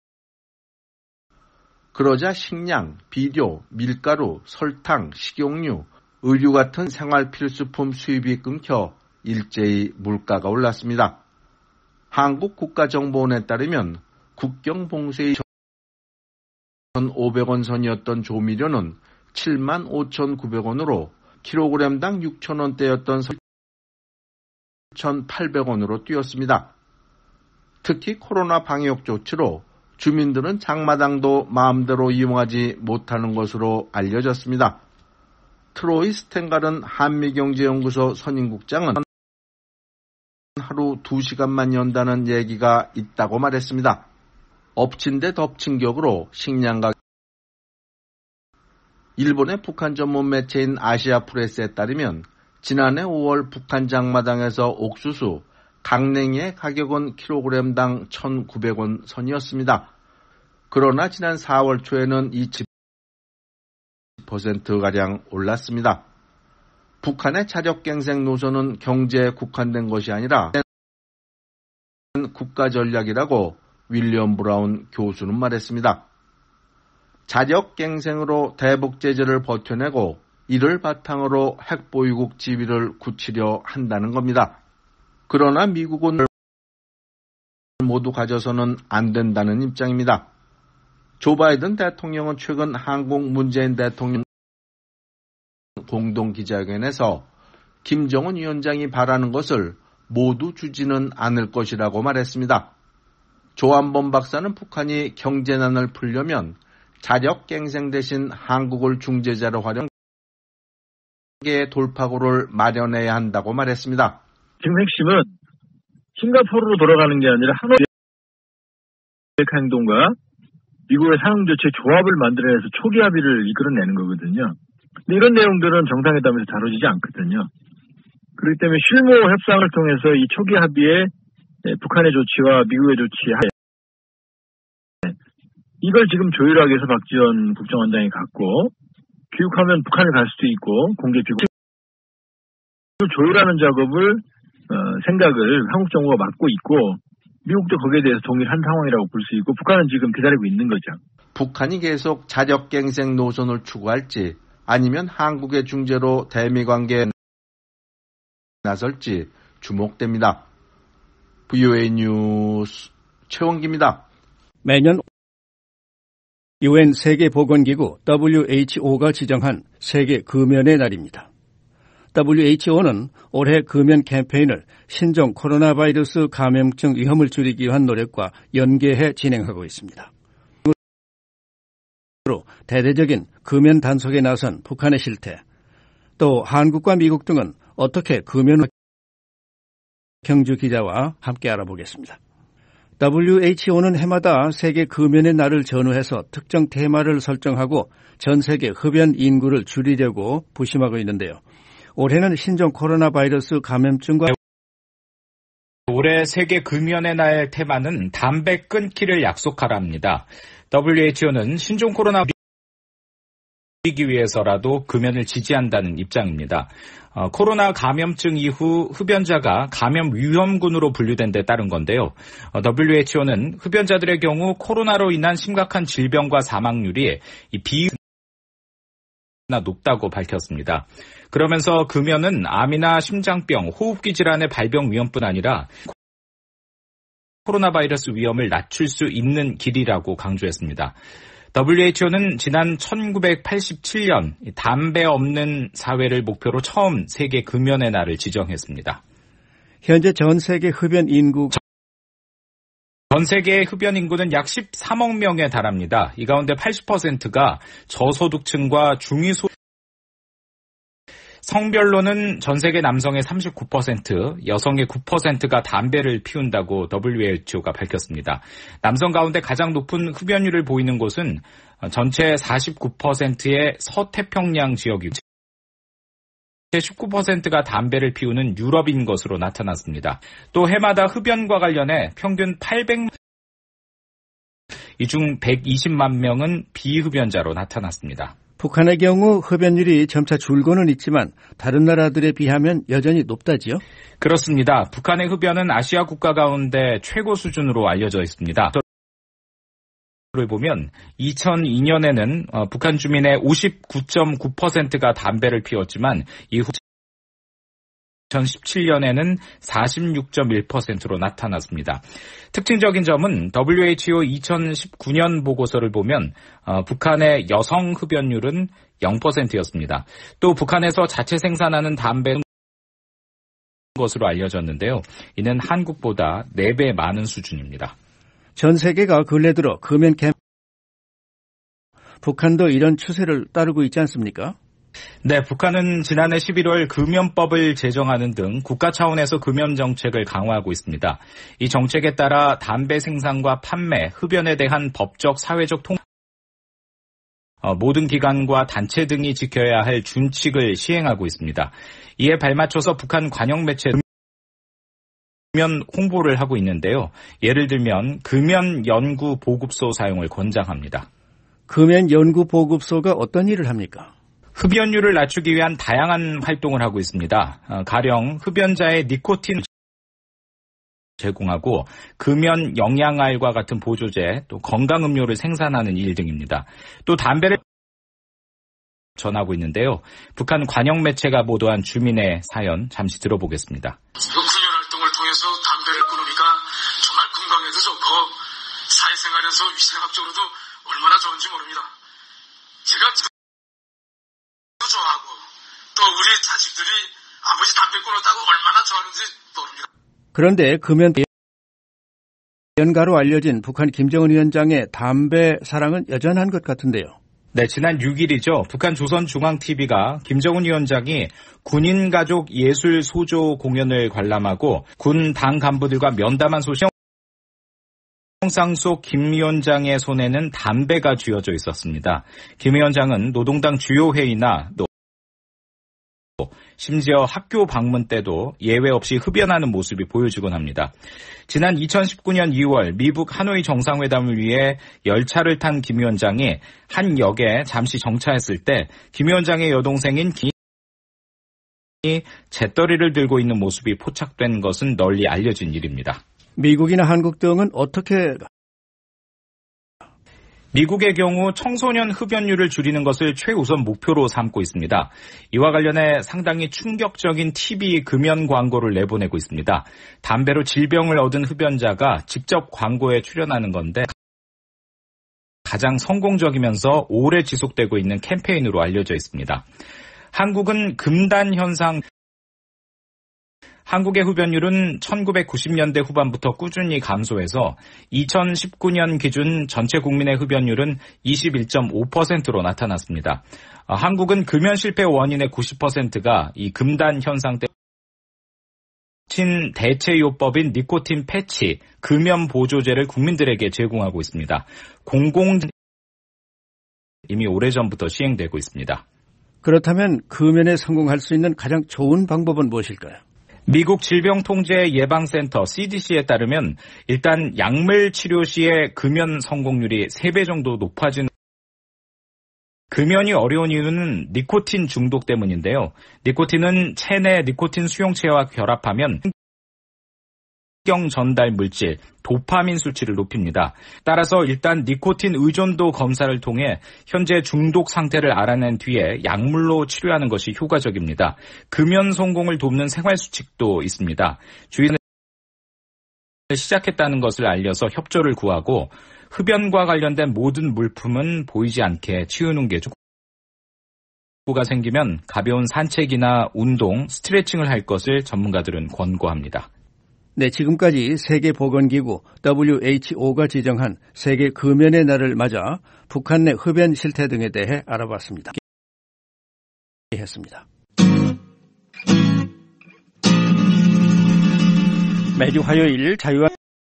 그러자 식량, 비료, 밀가루, 설탕, 식용유, 의류 같은 생활 필수품 수입이 끊겨 일제히 물가가 올랐습니다. 한국 국가정보원에 따르면 국경 봉쇄의 1,500원 선이었던 조미료는 75,900원으로 킬로그램당 6,000원대였던 1,800원으로 뛰었습니다. 특히 코로나 방역 조치로 주민들은 장마당도 마음대로 이용하지 못하는 것으로 알려졌습니다. 트로이 스텐가른 한미경제연구소 선임국장은 하루 2시간만 연다는 얘기가 있다고 말했습니다. 엎친 데 덮친 격으로 식량 가격. 일본의 북한 전문 매체인 아시아프레스에 따르면 지난해 5월 북한 장마당에서 옥수수, 강냉이의 가격은 킬로그램당 1,900원 선이었습니다. 그러나 지난 4월 초에는 20%가량 올랐습니다. 북한의 자력갱생 노선은 경제에 국한된 것이 아니라 국가 전략이라고 윌리엄 브라운 교수는 말했습니다. 자력갱생으로 대북 제재를 버텨내고 이를 바탕으로 핵보유국 지위를 굳히려 한다는 겁니다. 그러나 미국은 모두 가져서는 안 된다는 입장입니다. 조 바이든 대통령은 최근 한국 문재인 대통령 공동기자회견에서 김정은 위원장이 바라는 것을 모두 주지는 않을 것이라고 말했습니다. 조한범 박사는 북한이 경제난을 풀려면 자력갱생 대신 한국을 중재자로 활용해 돌파구를 마련해야 한다고 말했습니다. 지금 핵심은 싱가포르로 돌아가는 게 아니라 하노이 행동과 미국의 상응조치의 조합을 만들어내서 초기 합의를 이끌어내는 거거든요. 근데 이런 내용들은 정상회담에서 다뤄지지 않거든요. 그렇기 때문에 실무 협상을 통해서 이 초기 합의에 북한의 조치와 미국의 조치에 이걸 지금 조율하기 위해서 박지원 국정원장이 갔고 귀국하면 북한을 갈 수도 있고 공개 비공 조율하는 작업을 생각을 한국 정부가 맡고 있고 미국도 거기에 대해서 동의를 한 상황이라고 볼 수 있고 북한은 지금 기다리고 있는 거죠. 북한이 계속 자력갱생 노선을 추구할지 아니면 한국의 중재로 대미 관계에 나설지 주목됩니다. VOA 뉴스 최원기입니다. 매년 UN 세계보건기구 WHO가 지정한 세계 금연의 날입니다. WHO는 올해 금연 캠페인을 신종 코로나 바이러스 감염증 위험을 줄이기 위한 노력과 연계해 진행하고 있습니다. 대대적인 금연 단속에 나선 북한의 실태, 또 한국과 미국 등은 어떻게 금연 경주 기자와 함께 알아보겠습니다. WHO는 해마다 세계 금연의 날을 전후해서 특정 테마를 설정하고 전 세계 흡연 인구를 줄이려고 부심하고 있는데요. 올해는 신종 코로나 바이러스 감염증과 올해 세계 금연의 날 테마는 담배 끊기를 약속하라입니다. WHO는 신종 코로나 줄이기 위해서라도 금연을 지지한다는 입장입니다. 코로나 감염증 이후 흡연자가 감염 위험군으로 분류된 데 따른 건데요. WHO는 흡연자들의 경우 코로나로 인한 심각한 질병과 사망률이 높다고 밝혔습니다. 그러면서 금연은 암이나 심장병, 호흡기 질환의 발병 위험뿐 아니라 코로나 바이러스 위험을 낮출 수 있는 길이라고 강조했습니다. WHO는 지난 1987년 담배 없는 사회를 목표로 처음 세계 금연의 날을 지정했습니다. 현재 전 세계 흡연 인구 전 세계의 흡연 인구는 약 13억 명에 달합니다. 이 가운데 80%가 저소득층과 중위소득 성별로는 전 세계 남성의 39%, 여성의 9%가 담배를 피운다고 WHO가 밝혔습니다. 남성 가운데 가장 높은 흡연율을 보이는 곳은 전체 49%의 서태평양 지역이고 19%가 담배를 피우는 유럽인 것으로 나타났습니다. 또 해마다 흡연과 관련해 평균 800만 이 중 120만 명은 비흡연자로 나타났습니다. 북한의 경우 흡연율이 점차 줄고는 있지만 다른 나라들에 비하면 여전히 높다지요? 그렇습니다. 북한의 흡연은 아시아 국가 가운데 최고 수준으로 알려져 있습니다. 를 보면 2002년에는 북한 주민의 59.9%가 담배를 피웠지만 이후 2017년에는 46.1%로 나타났습니다. 특징적인 점은 WHO 2019년 보고서를 보면 북한의 여성 흡연율은 0%였습니다. 또 북한에서 자체 생산하는 담배는 것으로 알려졌는데요. 이는 한국보다 4배 많은 수준입니다. 전 세계가 근래 들어 금연 캠 북한도 이런 추세를 따르고 있지 않습니까? 네, 북한은 지난해 11월 금연법을 제정하는 등 국가 차원에서 금연 정책을 강화하고 있습니다. 이 정책에 따라 담배 생산과 판매, 흡연에 대한 법적, 사회적 모든 기관과 단체 등이 지켜야 할 준칙을 시행하고 있습니다. 이에 발맞춰서 북한 관영 매체 금연 홍보를 하고 있는데요. 예를 들면 금연 연구 보급소 사용을 권장합니다. 금연 연구 보급소가 어떤 일을 합니까? 흡연율을 낮추기 위한 다양한 활동을 하고 있습니다. 가령 흡연자의 니코틴 제공하고 금연 영양알과 같은 보조제, 또 건강음료를 생산하는 일 등입니다. 또 담배를 전하고 있는데요. 북한 관영 매체가 보도한 주민의 사연 잠시 들어보겠습니다. 금연 활동을 통해서 담배를 끊으니까 정말 건강에도 좋고 사회생활에서 위생학적으로도 얼마나 좋은지 모릅니다. 제가 좋아하고 또 우리 자식들이 아버지 담배 끊었다고 얼마나 좋아하는지 모릅니다. 그런데 금연 연가로 알려진 북한 김정은 위원장의 담배 사랑은 여전한 것 같은데요. 네, 지난 6일이죠. 북한 조선중앙TV가 김정은 위원장이 군인가족 예술 소조 공연을 관람하고 군 당 간부들과 면담한 소식 영상 속 김 위원장의 손에는 담배가 쥐어져 있었습니다. 김 위원장은 노동당 주요 회의나 또 심지어 학교 방문 때도 예외 없이 흡연하는 모습이 보여지곤 합니다. 지난 2019년 2월 미북 하노이 정상회담을 위해 열차를 탄 김 위원장이 한 역에 잠시 정차했을 때 김 위원장의 여동생인 김이 잿더리를 들고 있는 모습이 포착된 것은 널리 알려진 일입니다. 미국이나 한국 등은 어떻게? 미국의 경우 청소년 흡연율을 줄이는 것을 최우선 목표로 삼고 있습니다. 이와 관련해 상당히 충격적인 TV 금연 광고를 내보내고 있습니다. 담배로 질병을 얻은 흡연자가 직접 광고에 출연하는 건데 가장 성공적이면서 오래 지속되고 있는 캠페인으로 알려져 있습니다. 한국은 금단 현상. 한국의 흡연율은 1990년대 후반부터 꾸준히 감소해서 2019년 기준 전체 국민의 흡연율은 21.5%로 나타났습니다. 한국은 금연 실패 원인의 90%가 이 금단 현상 때문에 대체요법인 니코틴 패치, 금연 보조제를 국민들에게 제공하고 있습니다. 이미 오래전부터 시행되고 있습니다. 그렇다면 금연에 성공할 수 있는 가장 좋은 방법은 무엇일까요? 미국 질병통제예방센터 CDC에 따르면 일단 약물 치료 시에 금연 성공률이 3배 정도 높아지는 금연이 어려운 이유는 니코틴 중독 때문인데요. 니코틴은 체내 니코틴 수용체와 결합하면 신경 전달 물질, 도파민 수치를 높입니다. 따라서 일단 니코틴 의존도 검사를 통해 현재 중독 상태를 알아낸 뒤에 약물로 치료하는 것이 효과적입니다. 금연 성공을 돕는 생활 수칙도 있습니다. 주의는 시작했다는 것을 알려서 협조를 구하고 흡연과 관련된 모든 물품은 보이지 않게 치우는 게 좋고 가 생기면 가벼운 산책이나 운동, 스트레칭을 할 것을 전문가들은 권고합니다. 네, 지금까지 세계보건기구 WHO가 지정한 세계 금연의 날을 맞아 북한 내 흡연 실태 등에 대해 알아봤습니다. 매주 화요일 자유와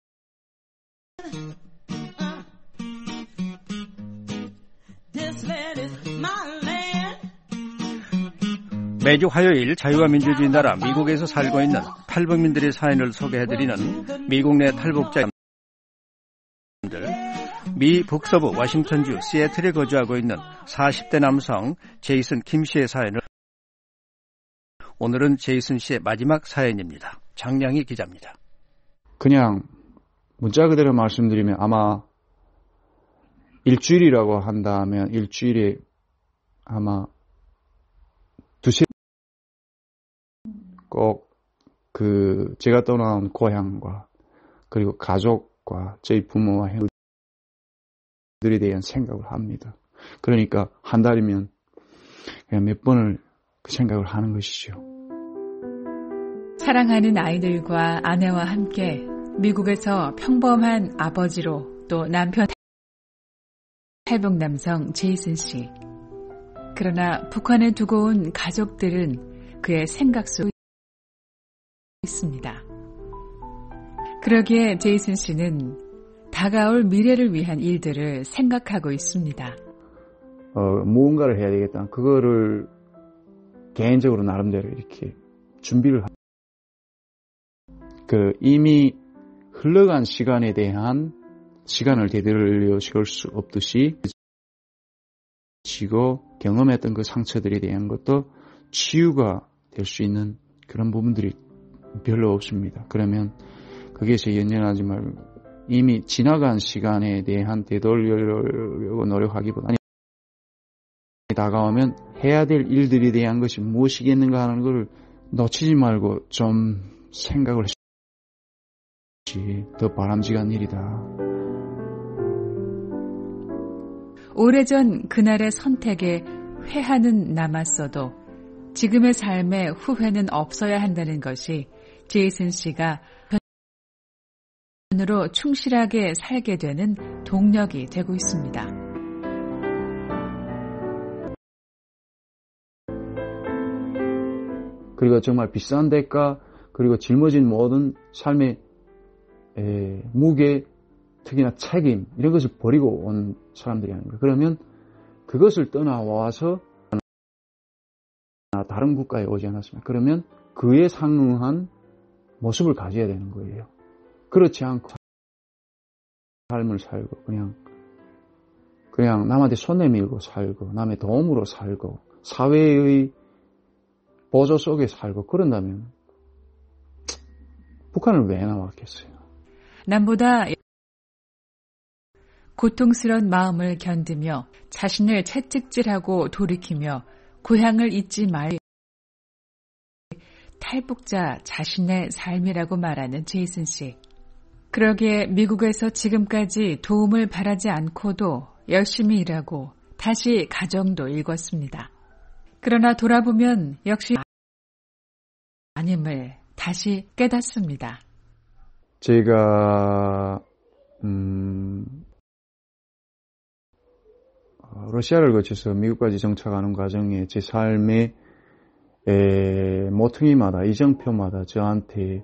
매주 화요일 자유와 민주주의 나라 미국에서 살고 있는 탈북민들의 사연을 소개해드리는 미국 내 탈북자들, 미 북서부 워싱턴주 시애틀에 거주하고 있는 40대 남성 제이슨 김 씨의 사연을 오늘은 제이슨 씨의 마지막 사연입니다. 장량희 기자입니다. 그냥 문자 그대로 말씀드리면 아마 일주일이라고 한다면 일주일에 아마 2시간 꼭 제가 떠난 고향과 그리고 가족과 저희 부모와 형들에 대한 생각을 합니다. 그러니까 한 달이면 그냥 몇 번을 그 생각을 하는 것이죠. 사랑하는 아이들과 아내와 함께 미국에서 평범한 아버지로 또 남편 탈북 남성 제이슨 씨. 그러나 북한에 두고 온 가족들은 그의 생각 속에 있습니다. 그러기에 제이슨 씨는 다가올 미래를 위한 일들을 생각하고 있습니다. 무언가를 해야 되겠다. 그거를 개인적으로 나름대로 이렇게 준비를 이미 흘러간 시간에 대한 시간을 되돌려 줄 수 없듯이 지고 경험했던 그 상처들에 대한 것도 치유가 될 수 있는 그런 부분들이 별로 없습니다. 그러면 거기에서 연연하지 말고 이미 지나간 시간에 대한 되돌리려고 노력하기보다는 다가오면 해야 될 일들에 대한 것이 무엇이겠는가 하는 걸 놓치지 말고 좀 생각을 해주시 더 바람직한 일이다. 오래전 그날의 선택에 회한은 남았어도 지금의 삶에 후회는 없어야 한다는 것이 제이슨 씨가 으로 충실하게 살게 되는 동력이 되고 있습니다. 그리고 정말 비싼 대가 그리고 짊어진 모든 삶의 무게 특히나 책임 이런 것을 버리고 온 사람들이 아닌가. 그러면 그것을 떠나와서 다른 국가에 오지 않았습니까? 그러면 그에 상응한 모습을 가져야 되는 거예요. 그렇지 않고 삶을 살고 그냥 남한테 손 내밀고 살고 남의 도움으로 살고 사회의 보조 속에 살고 그런다면 북한을 왜 나왔겠어요? 남보다 고통스러운 마음을 견디며 자신을 채찍질하고 돌이키며 고향을 잊지 말 탈북자 자신의 삶이라고 말하는 제이슨 씨. 그러기에 미국에서 지금까지 도움을 바라지 않고도 열심히 일하고 다시 가정도 일궜습니다. 그러나 돌아보면 역시 아님을 다시 깨닫습니다. 제가 러시아를 거쳐서 미국까지 정착하는 과정에 제 삶의 모퉁이마다 이정표마다 저한테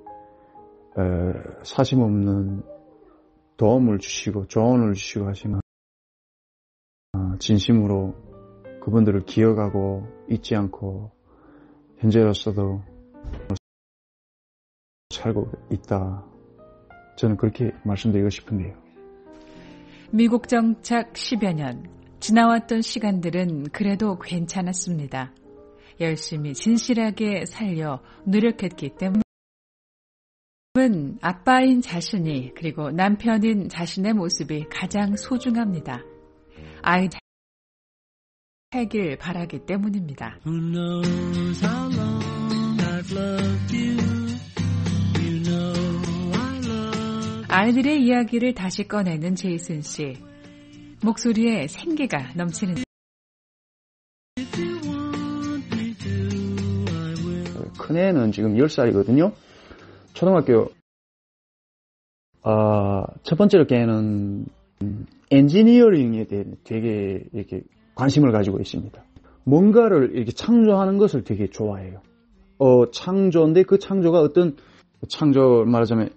사심없는 도움을 주시고 조언을 주시고 하시는 진심으로 그분들을 기억하고 잊지 않고 현재로서도 살고 있다. 저는 그렇게 말씀드리고 싶은데요. 미국 정착 10여 년, 지나왔던 시간들은 그래도 괜찮았습니다. 열심히 진실하게 살려 노력했기 때문에 아빠인 자신이 그리고 남편인 자신의 모습이 가장 소중합니다. 아이 살길 바라기 때문입니다. 아이들의 이야기를 다시 꺼내는 제이슨 씨. 목소리에 생기가 넘치는 큰애는 지금 10살이거든요. 초등학교 첫 번째로 걔는 엔지니어링에 대해 되게 이렇게 관심을 가지고 있습니다. 뭔가를 이렇게 창조하는 것을 되게 좋아해요. 창조인데 그 창조가 어떤 창조 말하자면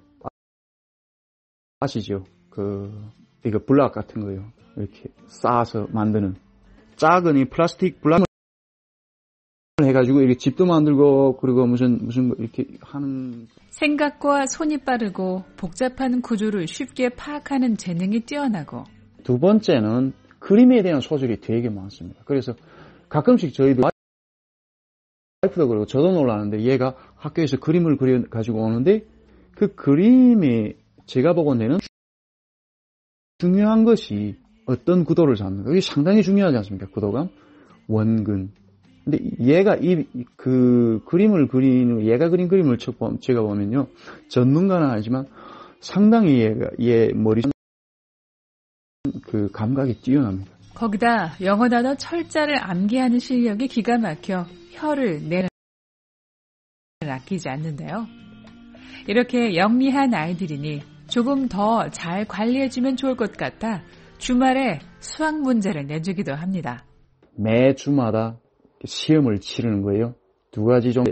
아시죠? 이거 블락 같은 거요. 이렇게 쌓아서 만드는 작은 이 플라스틱 블락을 해가지고 이렇게 집도 만들고 그리고 무슨 이렇게 하는 생각과 손이 빠르고 복잡한 구조를 쉽게 파악하는 재능이 뛰어나고 두 번째는 그림에 대한 소질이 되게 많습니다. 그래서 가끔씩 저희도 와이프도 그러고 저도 놀라는데 얘가 학교에서 그림을 그려 가지고 오는데 그 그림에 제가 보건대는 중요한 것이 어떤 구도를 잡는 거. 이게 상당히 중요하지 않습니까? 구도감, 원근. 근데 얘가 그 그림을 그리는 얘가 그린 그림을 제가 보면요, 전문가는 아니지만 상당히 얘 머리 그 감각이 뛰어납니다. 거기다 영어 단어 철자를 암기하는 실력이 기가 막혀 혀를 내는 아끼지 않는데요. 이렇게 영리한 아이들이니 조금 더 잘 관리해주면 좋을 것 같아 주말에 수학 문제를 내주기도 합니다. 매 주마다 시험을 치르는 거예요. 두 가지 정도.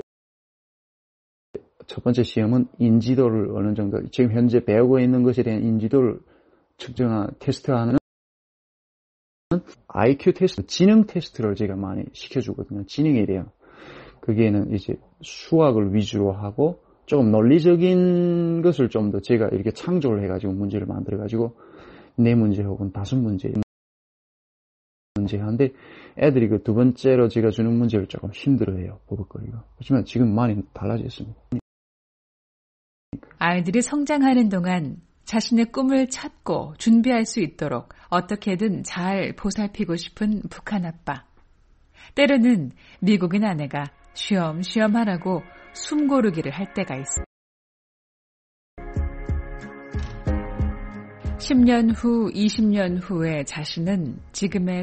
첫 번째 시험은 인지도를 어느 정도, 지금 현재 배우고 있는 것에 대한 인지도를 측정한 테스트하는 IQ 테스트, 지능 테스트를 제가 많이 시켜주거든요. 지능에 대한. 거기에는 이제 수학을 위주로 하고 조금 논리적인 것을 좀 더 제가 이렇게 창조를 해가지고 문제를 만들어가지고 네 문제 혹은 다섯 문제 하는데 애들이 그 두 번째로 제가 주는 문제를 조금 힘들어해요. 버벅거리고. 하지만 지금 많이 달라졌습니다. 아이들이 성장하는 동안 자신의 꿈을 찾고 준비할 수 있도록 어떻게든 잘 보살피고 싶은 북한 아빠. 때로는 미국인 아내가 쉬엄쉬엄 하라고 숨 고르기를 할 때가 있습니다. 10년 후, 20년 후의 자신은 지금의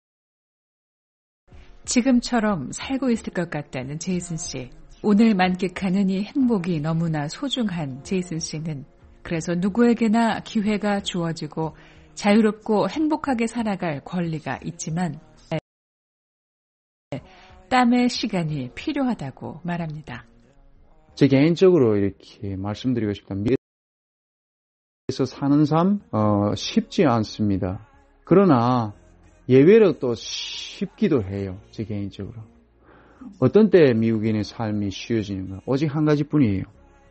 지금처럼 살고 있을 것 같다는 제이슨 씨. 오늘 만끽하는 이 행복이 너무나 소중한 제이슨 씨는 그래서 누구에게나 기회가 주어지고 자유롭고 행복하게 살아갈 권리가 있지만 땀의 시간이 필요하다고 말합니다. 제 개인적으로 이렇게 말씀드리고 싶다. 미국에서 사는 삶 쉽지 않습니다. 그러나 예외로 또 쉽기도 해요. 제 개인적으로. 어떤 때 미국인의 삶이 쉬워지는가? 오직 한 가지뿐이에요.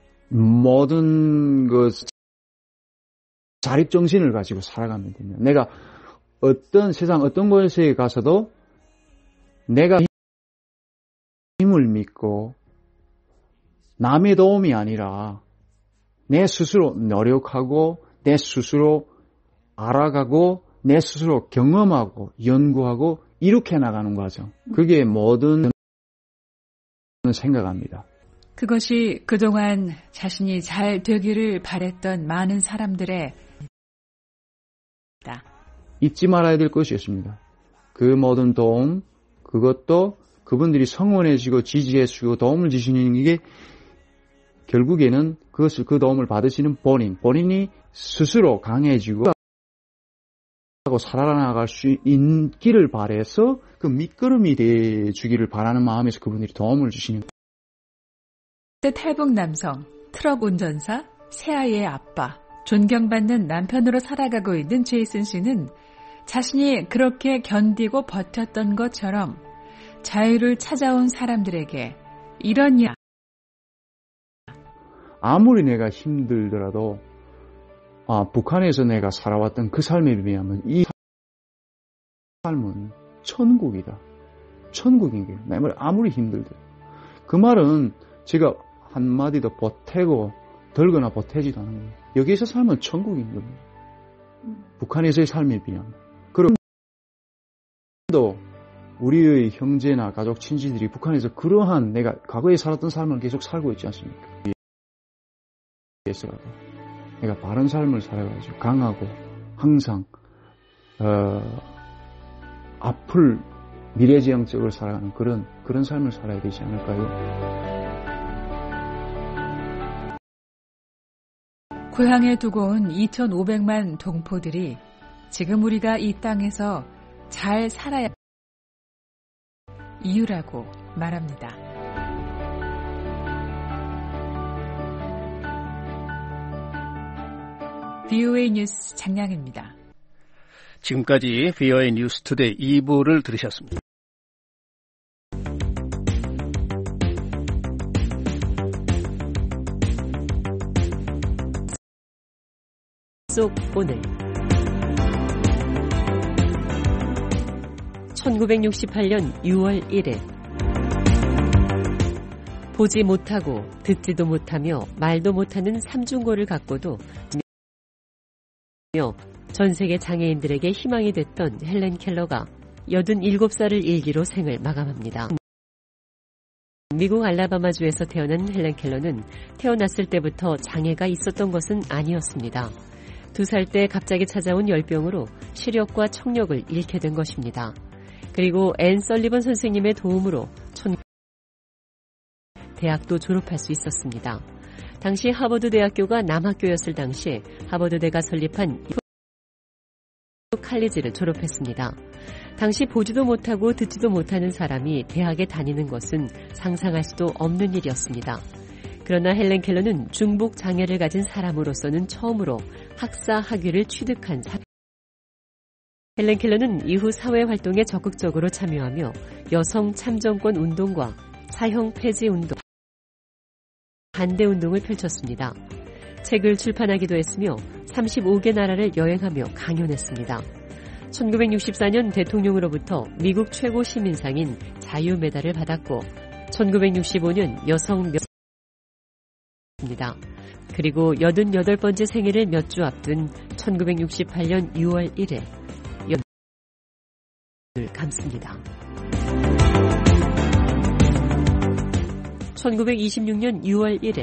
모든 자립정신을 가지고 살아가면 됩니다. 내가 어떤 세상 어떤 곳에 가서도 내가 힘을 믿고 남의 도움이 아니라 내 스스로 노력하고 내 스스로 알아가고 내 스스로 경험하고 연구하고 이렇게 나가는 과정. 그게 모든 생각합니다. 그것이 그동안 자신이 잘 되기를 바랬던 많은 사람들의 잊지 말아야 될 것이었습니다. 그 모든 도움, 그것도 그분들이 성원해주고 지지해주고 도움을 주시는 게 결국에는 그 도움을 받으시는 본인이 스스로 강해지고 살아나갈 수 있기를 바라서 그 밑거름이 되주기를 바라는 마음에서 그분들이 도움을 주시는 거예요. 탈북 남성, 트럭 운전사, 새아이의 아빠, 존경받는 남편으로 살아가고 있는 제이슨 씨는 자신이 그렇게 견디고 버텼던 것처럼 자유를 찾아온 사람들에게 이런 이야기. 아무리 내가 힘들더라도 북한에서 내가 살아왔던 그 삶에 비하면 이 삶은 천국이다. 천국인 거예요. 내 말 아무리 힘들더라도. 그 말은 제가 한마디 더 보태고 덜거나 보태지도 않는 거예요. 여기에서 살면 천국인 겁니다. 북한에서의 삶에 비하면. 그럼 또 우리의 형제나 가족 친지들이 북한에서 그러한 내가 과거에 살았던 삶을 계속 살고 있지 않습니까? 위해서라도 내가 바른 삶을 살아가지고 강하고 항상 앞을 미래지향적으로 살아가는 그런 삶을 살아야 되지 않을까요? 고향에 두고 온 2,500만 동포들이 지금 우리가 이 땅에서 잘 살아야 이유라고 말합니다. VOA 뉴스 장량입니다. 지금까지 VOA 뉴스 투데이 2부를 들으셨습니다. 속 오늘 1968년 6월 1일 보지 못하고 듣지도 못하며 말도 못하는 삼중고를 갖고도 전 세계 장애인들에게 희망이 됐던 헬렌 켈러가 87살을 일기로 생을 마감합니다. 미국 알라바마주에서 태어난 헬렌 켈러는 태어났을 때부터 장애가 있었던 것은 아니었습니다. 2살 때 갑자기 찾아온 열병으로 시력과 청력을 잃게 된 것입니다. 그리고 앤 설리번 선생님의 도움으로 대학도 졸업할 수 있었습니다. 당시 하버드 대학교가 남학교였을 당시에 하버드대가 설립한 칼리지를 졸업했습니다. 당시 보지도 못하고 듣지도 못하는 사람이 대학에 다니는 것은 상상할 수도 없는 일이었습니다. 그러나 헬렌 켈러는 중복 장애를 가진 사람으로서는 처음으로 학사 학위를 취득한 사람. 헬렌 켈러는 이후 사회활동에 적극적으로 참여하며 여성 참정권 운동과 사형 폐지 운동, 반대 운동을 펼쳤습니다. 책을 출판하기도 했으며 35개 나라를 여행하며 강연했습니다. 1964년 대통령으로부터 미국 최고 시민상인 자유메달을 받았고 1965년 여성 입니다. 그리고 88번째 생일을 몇 주 앞둔 1968년 6월 1일 연을 감습니다. 1926년 6월 1일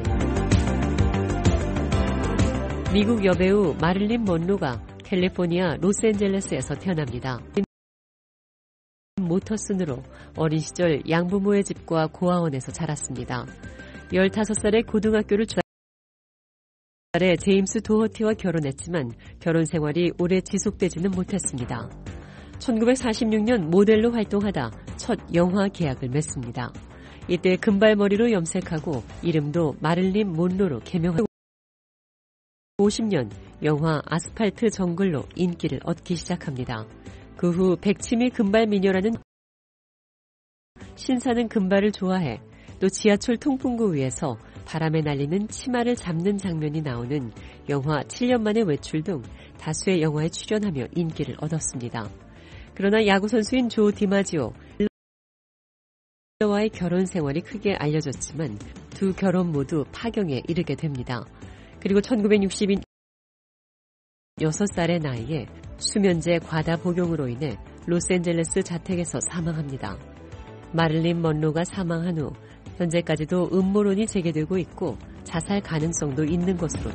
미국 여배우 마릴린 먼로가 캘리포니아 로스앤젤레스에서 태어납니다. 모터슨으로 어린 시절 양부모의 집과 고아원에서 자랐습니다. 15살에 고등학교를 졸업해 제임스 도허티와 결혼했지만 결혼 생활이 오래 지속되지는 못했습니다. 1946년 모델로 활동하다 첫 영화 계약을 맺습니다. 이때 금발머리로 염색하고 이름도 마릴린 먼로로 개명하고 50년 영화 아스팔트 정글로 인기를 얻기 시작합니다. 그 후 백치미 금발 미녀라는 신사는 금발을 좋아해 또 지하철 통풍구 위에서 바람에 날리는 치마를 잡는 장면이 나오는 영화 7년 만의 외출 등 다수의 영화에 출연하며 인기를 얻었습니다. 그러나 야구선수인 조 디마지오 와의 결혼 생활이 크게 알려졌지만 두 결혼 모두 파경에 이르게 됩니다. 그리고 1962년 6살의 나이에 수면제 과다 복용으로 인해 로스앤젤레스 자택에서 사망합니다. 마릴린 먼로가 사망한 후 현재까지도 음모론이 제기되고 있고 자살 가능성도 있는 것으로